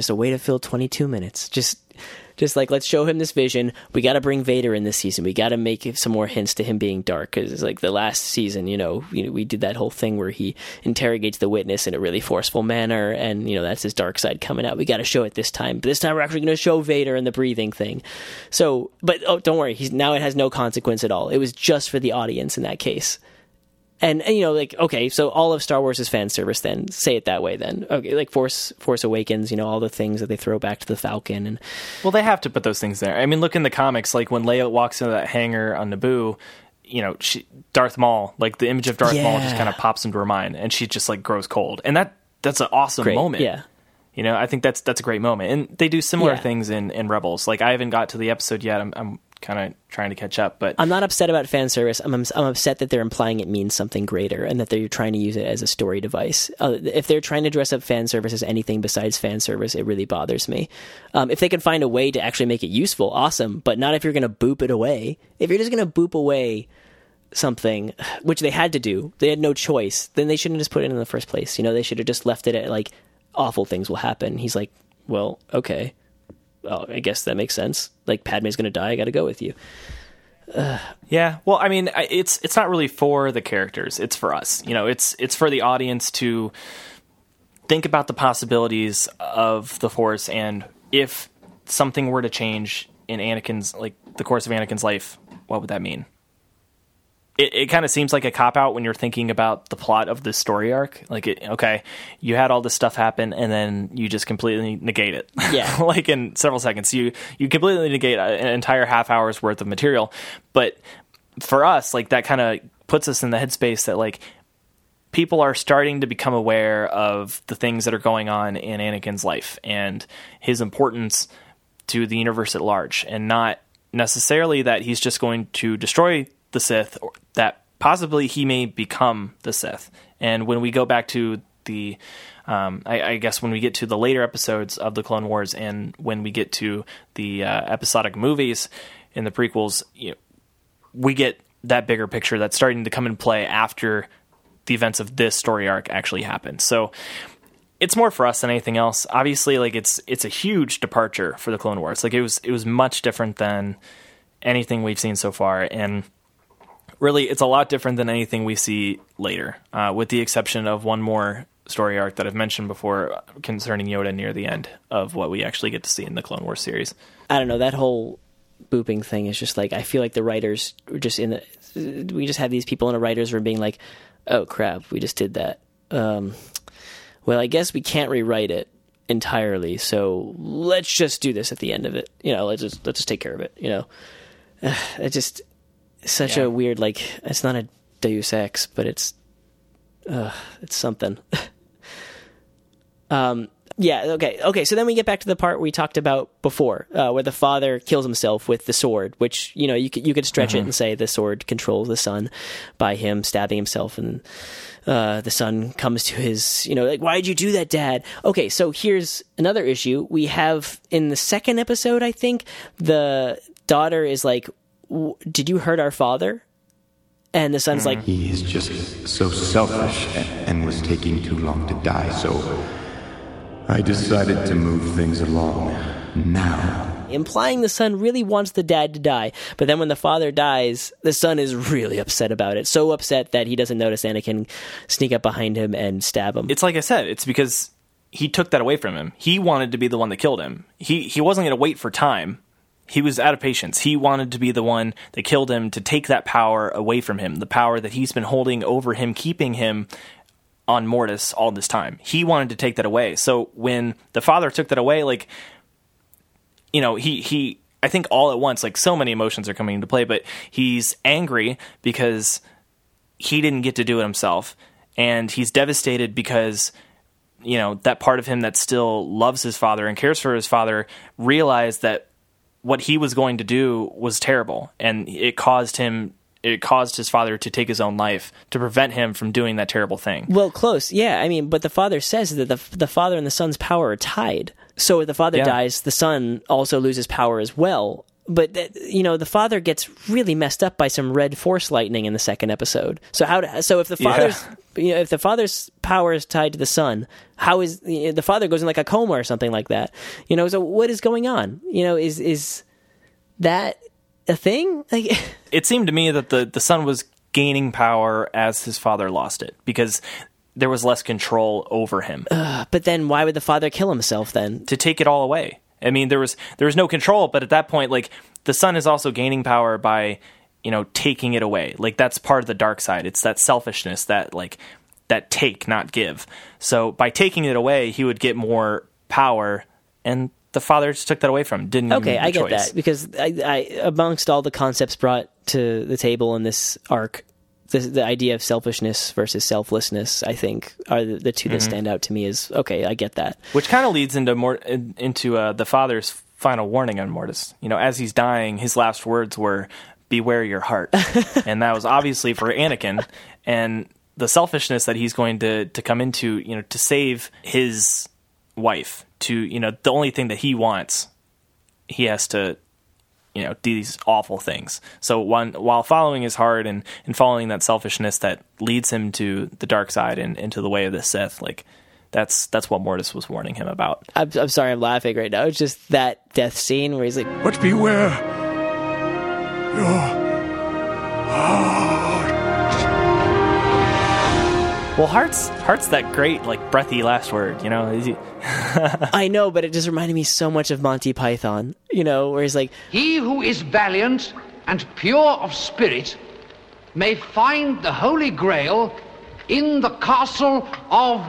22 minutes. Just let's show him this vision. We got to bring Vader in this season. We got to make some more hints to him being dark, because it's the last season. We did that whole thing where he interrogates the witness in a really forceful manner, and that's his dark side coming out. We got to show it this time. But this time we're actually going to show Vader and the breathing thing. So, but don't worry. Now it has no consequence at all. It was just for the audience in that case. And you know, like, okay, so all of Star Wars is fan service then. Say it that way then. Okay, like Force Awakens, you know, all the things that they throw back to the Falcon. And well, they have to put those things there. I mean, look in the comics, like when Leia walks into that hangar on Naboo, you know, Darth Maul, like the image of Darth Maul just kind of pops into her mind, and she just like grows cold. And that's an awesome moment. Yeah. You know, I think that's a great moment. And they do similar things in Rebels. Like, I haven't got to the episode yet. I'm kind of trying to catch up, but I'm not upset about fan service. I'm upset that they're implying it means something greater and that they're trying to use it as a story device. If they're trying to dress up fan service as anything besides fan service, it really bothers me. If they can find a way to actually make it useful, awesome, but not if you're going to boop it away. If you're just going to boop away something, which they had to do, they had no choice, then they shouldn't have just put it in the first place. You know, they should have just left it at, like, awful things will happen. He's like, well, okay. Oh, I guess that makes sense. Like, Padme's going to die. I got to go with you. Yeah. Well, I mean, it's not really for the characters. It's for us. You know, it's for the audience to think about the possibilities of the Force, and if something were to change in Anakin's, like, the course of Anakin's life, what would that mean? It kind of seems like a cop-out when you're thinking about the plot of this story arc. Like, okay, you had all this stuff happen, and then you just completely negate it. Yeah. Like, in several seconds. You completely negate an entire half hour's worth of material. But for us, like, that kind of puts us in the headspace that, like, people are starting to become aware of the things that are going on in Anakin's life and his importance to the universe at large, and not necessarily that he's just going to destroy the Sith, or that possibly he may become the Sith. And when we go back to the I guess when we get to the later episodes of the Clone Wars, and when we get to the episodic movies in the prequels, you know, we get that bigger picture that's starting to come into play after the events of this story arc actually happen. So it's more for us than anything else. Obviously, like, it's a huge departure for the Clone Wars. Like, it was much different than anything we've seen so far, and really, it's a lot different than anything we see later, with the exception of one more story arc that I've mentioned before concerning Yoda near the end of what we actually get to see in the Clone Wars series. I don't know, that whole booping thing is just like, I feel like the writers were just we just had these people in a writer's room being like, oh crap, we just did that. Well, I guess we can't rewrite it entirely, so let's just do this at the end of it. You know, let's just take care of it, you know. It just... such a weird, like, it's not a Deus Ex, but it's something. Okay. So then we get back to the part we talked about before, where the father kills himself with the sword, which, you know, you could stretch it and say the sword controls the son by him stabbing himself, and the son comes to his, you know, like, why'd you do that, Dad? Okay, so here's another issue. We have, in the second episode, I think, the daughter is like, did you hurt our father? And the son's like, he is just so selfish and was taking too long to die, so I decided to move things along now. Implying the son really wants the dad to die, but then when the father dies, the son is really upset about it. So upset that he doesn't notice Anakin sneak up behind him and stab him. It's like I said, it's because he took that away from him. He wanted to be the one that killed him. He wasn't going to wait for time. He was out of patience. He wanted to be the one that killed him, to take that power away from him, the power that he's been holding over him, keeping him on Mortis all this time. He wanted to take that away. So when the father took that away, like, you know, he I think all at once, like, so many emotions are coming into play, but he's angry because he didn't get to do it himself, and he's devastated because, you know, that part of him that still loves his father and cares for his father realized that what he was going to do was terrible, and it caused his father to take his own life to prevent him from doing that terrible thing. Well, close. Yeah, I mean, but the father says that the father and the son's power are tied. So if the father dies, the son also loses power as well. But, you know, the father gets really messed up by some red force lightning in the second episode. So if the father's if the father's power is tied to the son, how is the father goes in like a coma or something like that? You know, so what is going on? You know, is that a thing? Like, it seemed to me that the son was gaining power as his father lost it, because there was less control over him. But then why would the father kill himself then? To take it all away. I mean, there was no control, but at that point, like, the son is also gaining power by taking it away. Like, that's part of the dark side. It's that selfishness, that take, not give. So by taking it away, he would get more power, and the father just took that away from him. Didn't give him the I get choice. that, because I amongst all the concepts brought to the table in this arc, the idea of selfishness versus selflessness, I think, are the two that stand out to me. Is okay, I get that. Which kind of leads into the father's final warning on Mortis. As he's dying, his last words were, "Beware your heart," and that was obviously for Anakin, and the selfishness that he's going to come into, to save his wife, to the only thing that he wants, he has to do these awful things. So while following his heart and following that selfishness that leads him to the dark side and into the way of the Sith, like that's what Mortis was warning him about. I'm sorry, I'm laughing right now. It's just that death scene where he's like, "But beware your Well, heart's that great, like, breathy last word, I know, but it just reminded me so much of Monty Python, where he's like, "He who is valiant and pure of spirit may find the Holy Grail in the castle of..."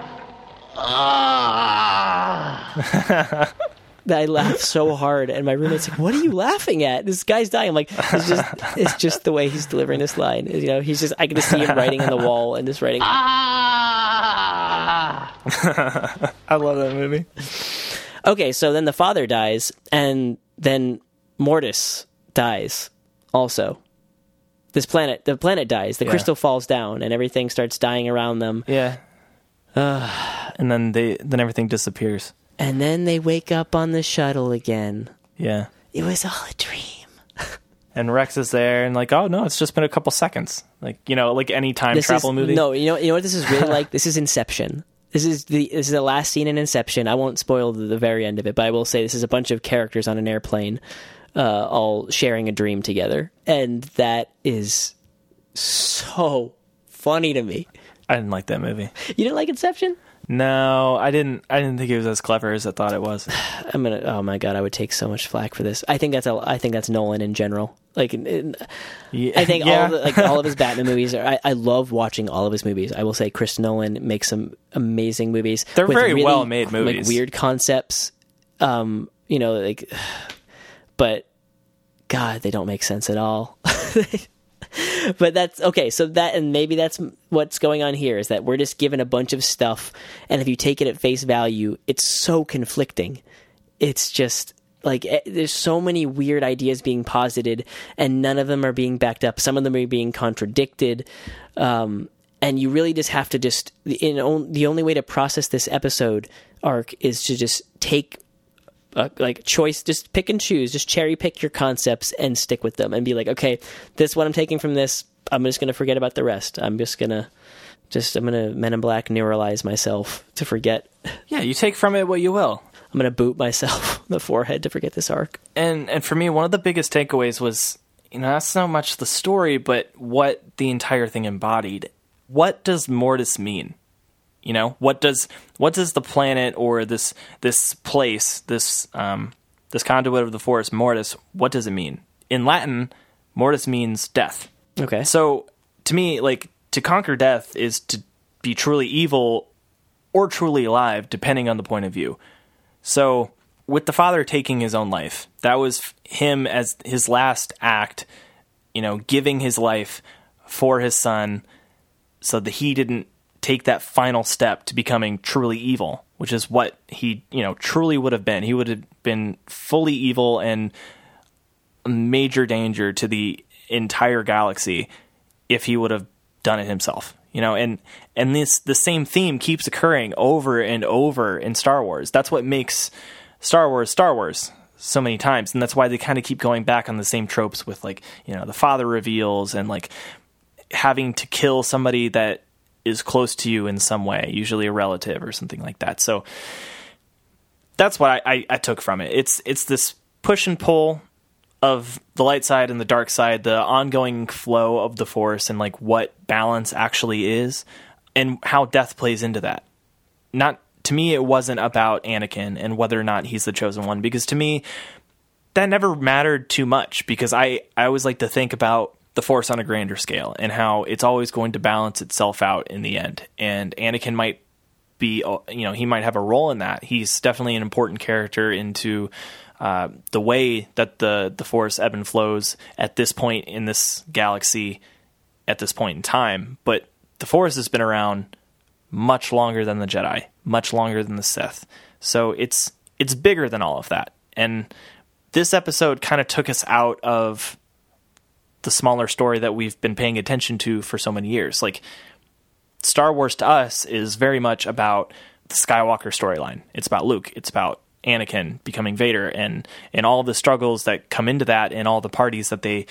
I laughed so hard, and my roommate's like, "What are you laughing at? This guy's dying." I'm like, it's just the way he's delivering this line. He's just, I can just see him writing on the wall and just writing. I love that movie. Okay, so then the father dies, and then Mortis dies also. The planet dies. The crystal falls down, and everything starts dying around them. Yeah. And then everything disappears. And then they wake up on the shuttle again. Yeah. It was all a dream. And Rex is there, and like, oh no, it's just been a couple seconds. Like, like any time travel movie. No, you know what this is really like? This is Inception. This is the last scene in Inception. I won't spoil the very end of it, but I will say this is a bunch of characters on an airplane, all sharing a dream together, and that is so funny to me. I didn't like that movie. You didn't like Inception? No, I didn't think it was as clever as I thought it was. Oh my god, I would take so much flack for this. I think that's Nolan in general. Like, I think all of his Batman movies I love watching all of his movies. I will say Chris Nolan makes some amazing movies. They're very really well made movies. Like weird concepts, but God, they don't make sense at all. But that's okay. So and maybe that's what's going on here, is that we're just given a bunch of stuff, and if you take it at face value, it's so conflicting. It's just like there's so many weird ideas being posited, and none of them are being backed up. Some of them are being contradicted, and you really just have to the only way to process this episode arc is to just take. Choice, just pick and choose, just cherry pick your concepts and stick with them and be like, okay, this is what I'm taking from this. I'm just going to forget about the rest. I'm going to Men in Black neuralize myself to forget. Yeah, you take from it what you will. I'm going to boot myself in the forehead to forget this arc. And for me, one of the biggest takeaways was, not so much the story, but what the entire thing embodied. What does Mortis mean? What does the planet or this place, this conduit of the Force, Mortis, what does it mean? In Latin, Mortis means death. Okay. So to me, like, to conquer death is to be truly evil or truly alive, depending on the point of view. So with the father taking his own life, that was him as his last act, giving his life for his son so that he didn't take that final step to becoming truly evil, which is what he, truly would have been. He would have been fully evil and a major danger to the entire galaxy if he would have done it himself. And the same theme keeps occurring over and over in Star Wars. That's what makes Star Wars so many times, and that's why they kind of keep going back on the same tropes with, like, the father reveals and, like, having to kill somebody that is close to you in some way, usually a relative or something like that. So that's what I took from it. It's this push and pull of the light side and the dark side, the ongoing flow of the Force, and like what balance actually is, and how death plays into that. To me, it wasn't about Anakin and whether or not he's the chosen one, because to me, that never mattered too much, because I always like to think about the Force on a grander scale and how it's always going to balance itself out in the end. And Anakin might be, he might have a role in that. He's definitely an important character into the way that the Force ebb and flows at this point in this galaxy, at this point in time. But the Force has been around much longer than the Jedi, much longer than the Sith. So it's bigger than all of that. And this episode kind of took us out of the smaller story that we've been paying attention to for so many years. Like, Star Wars to us is very much about the Skywalker storyline. It's about Luke. It's about Anakin becoming Vader and all the struggles that come into that and all the parties that they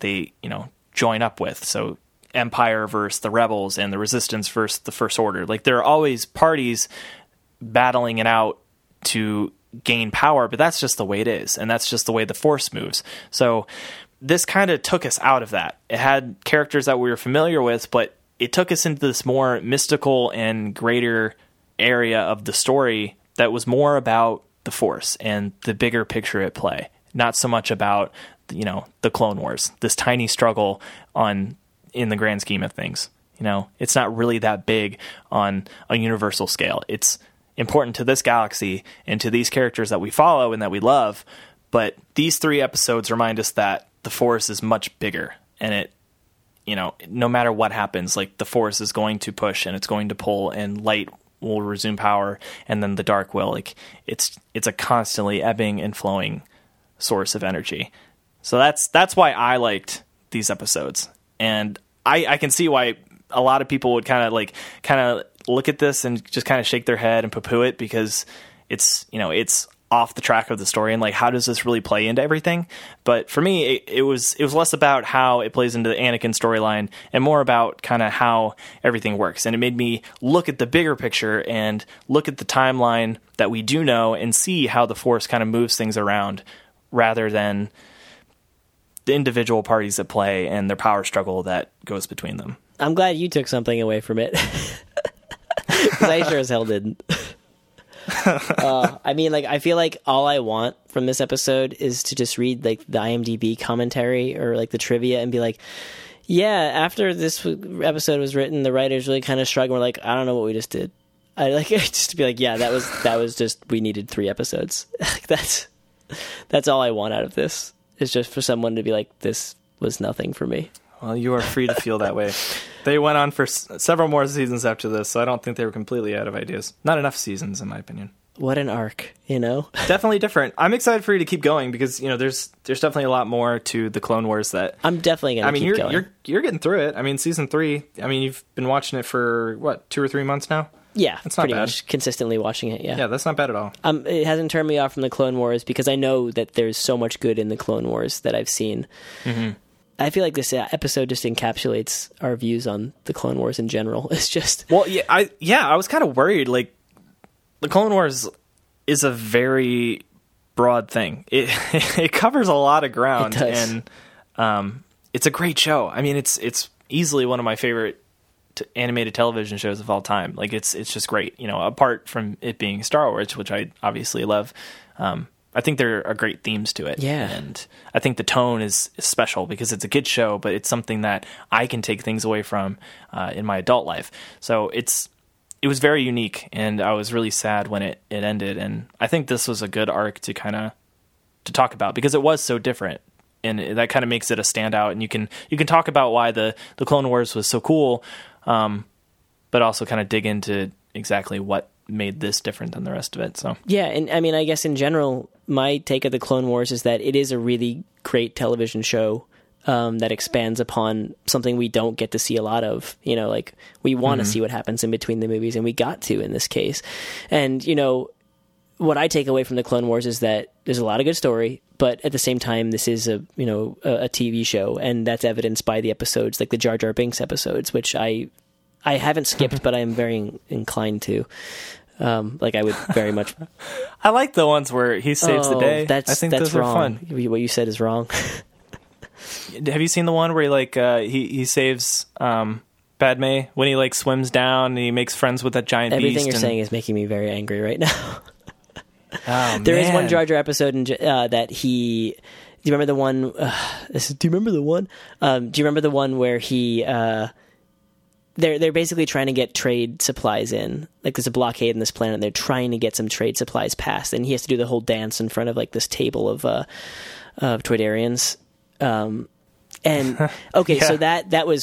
join up with. So Empire versus the Rebels and the Resistance versus the First Order. Like, there are always parties battling it out to gain power, but that's just the way it is. And that's just the way the Force moves. So this kind of took us out of that. It had characters that we were familiar with, but it took us into this more mystical and greater area of the story that was more about the Force and the bigger picture at play. Not so much about, the Clone Wars, this tiny struggle in the grand scheme of things. It's not really that big on a universal scale. It's important to this galaxy and to these characters that we follow and that we love. But these 3 episodes remind us that the Force is much bigger, and it, no matter what happens, like, the Force is going to push and it's going to pull, and light will resume power, and then the dark will. Like, it's a constantly ebbing and flowing source of energy. So that's why I liked these episodes, and I can see why a lot of people would kind of look at this and just kind of shake their head and poo-poo it, because it's off the track of the story, and like, how does this really play into everything? But for me, it was less about how it plays into the Anakin storyline and more about kind of how everything works. And it made me look at the bigger picture and look at the timeline that we do know and see how the Force kind of moves things around, rather than the individual parties at play and their power struggle that goes between them. I'm glad you took something away from it, because I sure as hell didn't. I feel like all I want from this episode is to just read like the IMDb commentary or like the trivia and be like, yeah, after this episode was written, the writers really kind of shrugged and were like, I don't know what we just did. I like just to be like, yeah, that was just, we needed 3 episodes. That's all I want out of this, is just for someone to be like, this was nothing for me. Well, you are free to feel that way. They went on for several more seasons after this, so I don't think they were completely out of ideas. Not enough seasons, in my opinion. What an arc, Definitely different. I'm excited for you to keep going, because, there's definitely a lot more to the Clone Wars that... I'm definitely going to keep going. You're getting through it. Season 3, you've been watching it for, 2 or 3 months now? Yeah, that's not pretty bad. Much consistently watching it, yeah. Yeah, that's not bad at all. It hasn't turned me off from the Clone Wars, because I know that there's so much good in the Clone Wars that I've seen. Mm-hmm. I feel like this episode just encapsulates our views on the Clone Wars in general. It's just... Well, I was kind of worried. Like, the Clone Wars is a very broad thing. It covers a lot of ground. It does. And it's a great show. It's easily one of my favorite animated television shows of all time. Like, it's just great. Apart from it being Star Wars, which I obviously love, I think there are great themes to it. Yeah. And I think the tone is special, because it's a kid's show, but it's something that I can take things away from in my adult life. So it was very unique, and I was really sad when it ended. And I think this was a good arc to talk about, because it was so different. And that kind of makes it a standout. And you can talk about why the Clone Wars was so cool, but also kind of dig into exactly what made this different than the rest of it. So yeah, and I guess in general, my take of the Clone Wars is that it is a really great television show that expands upon something we don't get to see a lot of. Like, we want to see what happens in between the movies, and we got to in this case. And what I take away from the Clone Wars is that there's a lot of good story, but at the same time, this is a TV show, and that's evidenced by the episodes, like the Jar Jar Binks episodes, which I haven't skipped, but I am very inclined to. I would very much. I like the ones where he saves the day. I think those wrong. are fun. What you said is wrong. Have you seen the one where he saves Padme when he swims down and he makes friends with that giant beast? Everything you're saying is making me very angry right now. There is one Jar Jar episode that he. Do you remember the one? Do you remember the one? Do you remember the one where he? They're basically trying to get trade supplies in. Like there's a blockade on this planet, and they're trying to get some trade supplies passed, and he has to do the whole dance in front of like this table of Toydarians. And okay, so that was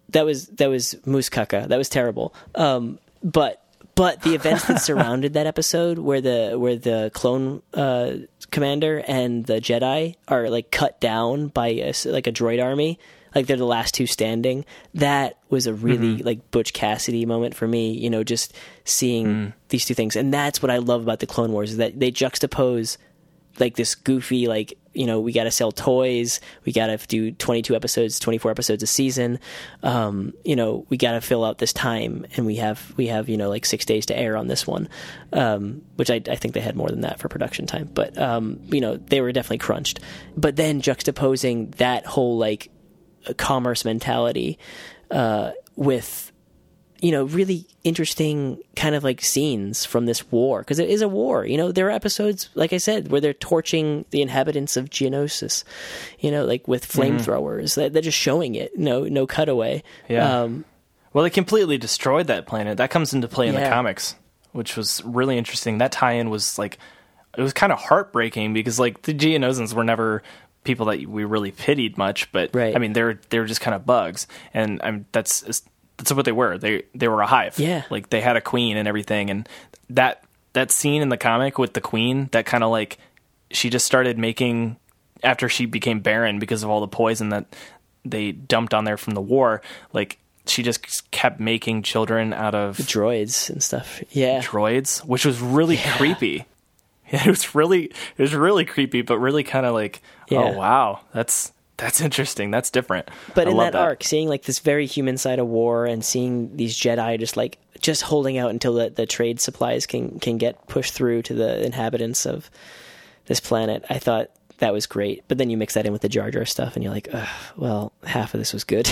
Moose Caca. That was terrible. But the events that surrounded that episode, where the clone commander and the Jedi are like cut down by a droid army, like they're the last two standing. That was a really like Butch Cassidy moment for me. You know, just seeing these two things, and that's what I love about the Clone Wars, is that they juxtapose like this goofy, like, you know, we got to sell toys, we got to do 22 episodes, 24 episodes a season. You know, we got to fill out this time, and we have, you know, like 6 days to air on this one, which I think they had more than that for production time. But, you know, they were definitely crunched. But then juxtaposing that whole, like, commerce mentality with, you know, really interesting kind of like scenes from this war, because it is a war. You know, there are episodes, like I said, where they're torching the inhabitants of Geonosis, you know, like with flamethrowers. They're just showing it. No cutaway. Yeah. Well, they completely destroyed that planet. That comes into play in the comics, which was really interesting. That tie-in was like, it was kind of heartbreaking, because like the Geonosians were never people that we really pitied much, but I mean, they were just kind of bugs, and that's what they were. They were a hive. Yeah. Like they had a queen and everything. And that scene in the comic with the queen, that kind of like, she just started making, after she became barren because of all the poison that they dumped on there from the war, like she just kept making children out of droids and stuff. Yeah. Droids, which was really creepy. It was really creepy, but really kind of like, oh wow, that's interesting. That's different. But in that arc, seeing like this very human side of war, and seeing these Jedi just holding out until the trade supplies can get pushed through to the inhabitants of this planet, I thought that was great. But then you mix that in with the Jar Jar stuff, and you're like, well, half of this was good.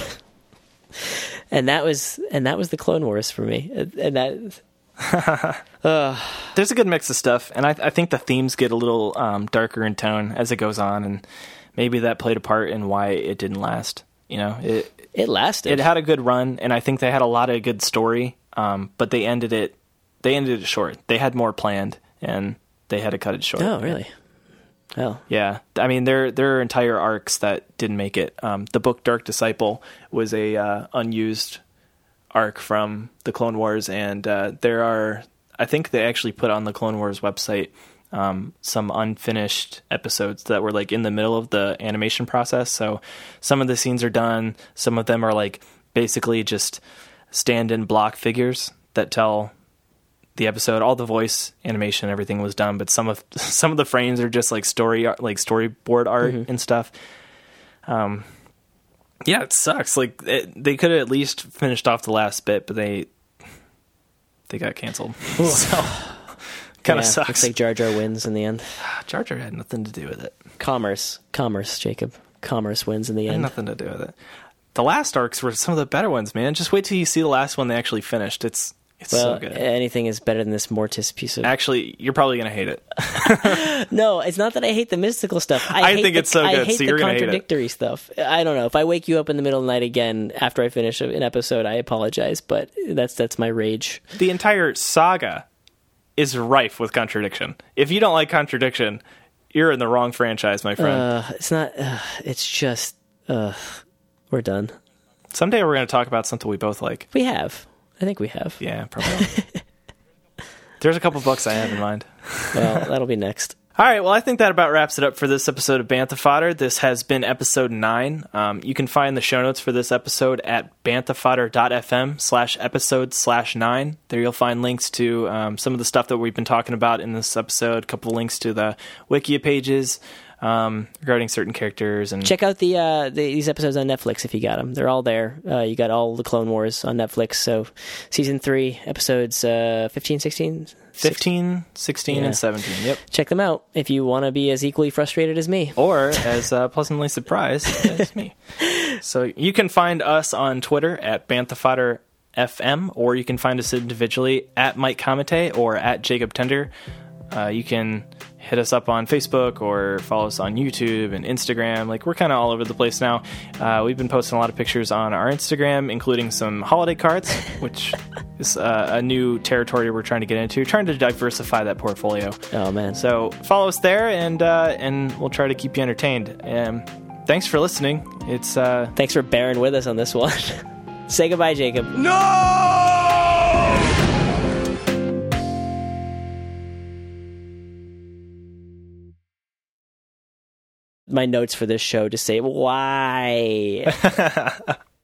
and that was the Clone Wars for me. And that. There's a good mix of stuff, and I think the themes get a little darker in tone as it goes on, and maybe that played a part in why it didn't last. You know, it lasted. It had a good run, and I think they had a lot of good story. But they ended it short. They had more planned, and they had to cut it short. Oh, really? Oh, yeah. I mean, there are entire arcs that didn't make it. The book Dark Disciple was a unused arc from the Clone Wars, and I think they actually put on the Clone Wars website some unfinished episodes that were like in the middle of the animation process. So some of the scenes are done. Some of them are like basically just stand-in block figures that tell the episode. All the voice animation, everything was done, but some of the frames are just like storyboard art and stuff. Yeah, it sucks. Like they could have at least finished off the last bit, but they got canceled. So kind of sucks. Looks like Jar Jar wins in the end. Jar Jar had nothing to do with it. Commerce, Jacob. Commerce wins in the end. Had nothing to do with it. The last arcs were some of the better ones, man. Just wait till you see the last one they actually finished. It's so good. Anything is better than this Mortis piece of... Actually, you're probably going to hate it. No, it's not that I hate the mystical stuff. I think it's so good, I hate so you're the going to hate it. Contradictory stuff. I don't know. If I wake you up in the middle of the night again after I finish an episode, I apologize, but that's my rage. The entire saga is rife with contradiction. If you don't like contradiction, you're in the wrong franchise, my friend. It's not... it's just... we're done. Someday we're going to talk about something we both like. We have. I think we have. Yeah, probably. There's a couple books I have in mind. Well, that'll be next. All right, well, I think that about wraps it up for this episode of Bantha Fodder. This has been episode 9. You can find the show notes for this episode at banthafodder.fm/episode/9. There you'll find links to some of the stuff that we've been talking about in this episode, a couple of links to the Wikia pages regarding certain characters. And check out these episodes on Netflix if you got them. They're all there. You got all the Clone Wars on Netflix. So season 3, episodes 15, 16... 15, 16, and 17. Yep. Check them out if you want to be as equally frustrated as me. Or as pleasantly surprised as me. So you can find us on Twitter at BanthaFodderFM, or you can find us individually at Mike Kamate or at Jacob Tender. You can hit us up on Facebook or follow us on YouTube and Instagram. Like, we're kind of all over the place now. We've been posting a lot of pictures on our Instagram, including some holiday cards, which is a new territory we're trying to get into, trying to diversify that portfolio. Oh, man. So follow us there, and we'll try to keep you entertained. Thanks for listening. Thanks for bearing with us on this one. Say goodbye, Jacob. No! My notes for this show to say, why?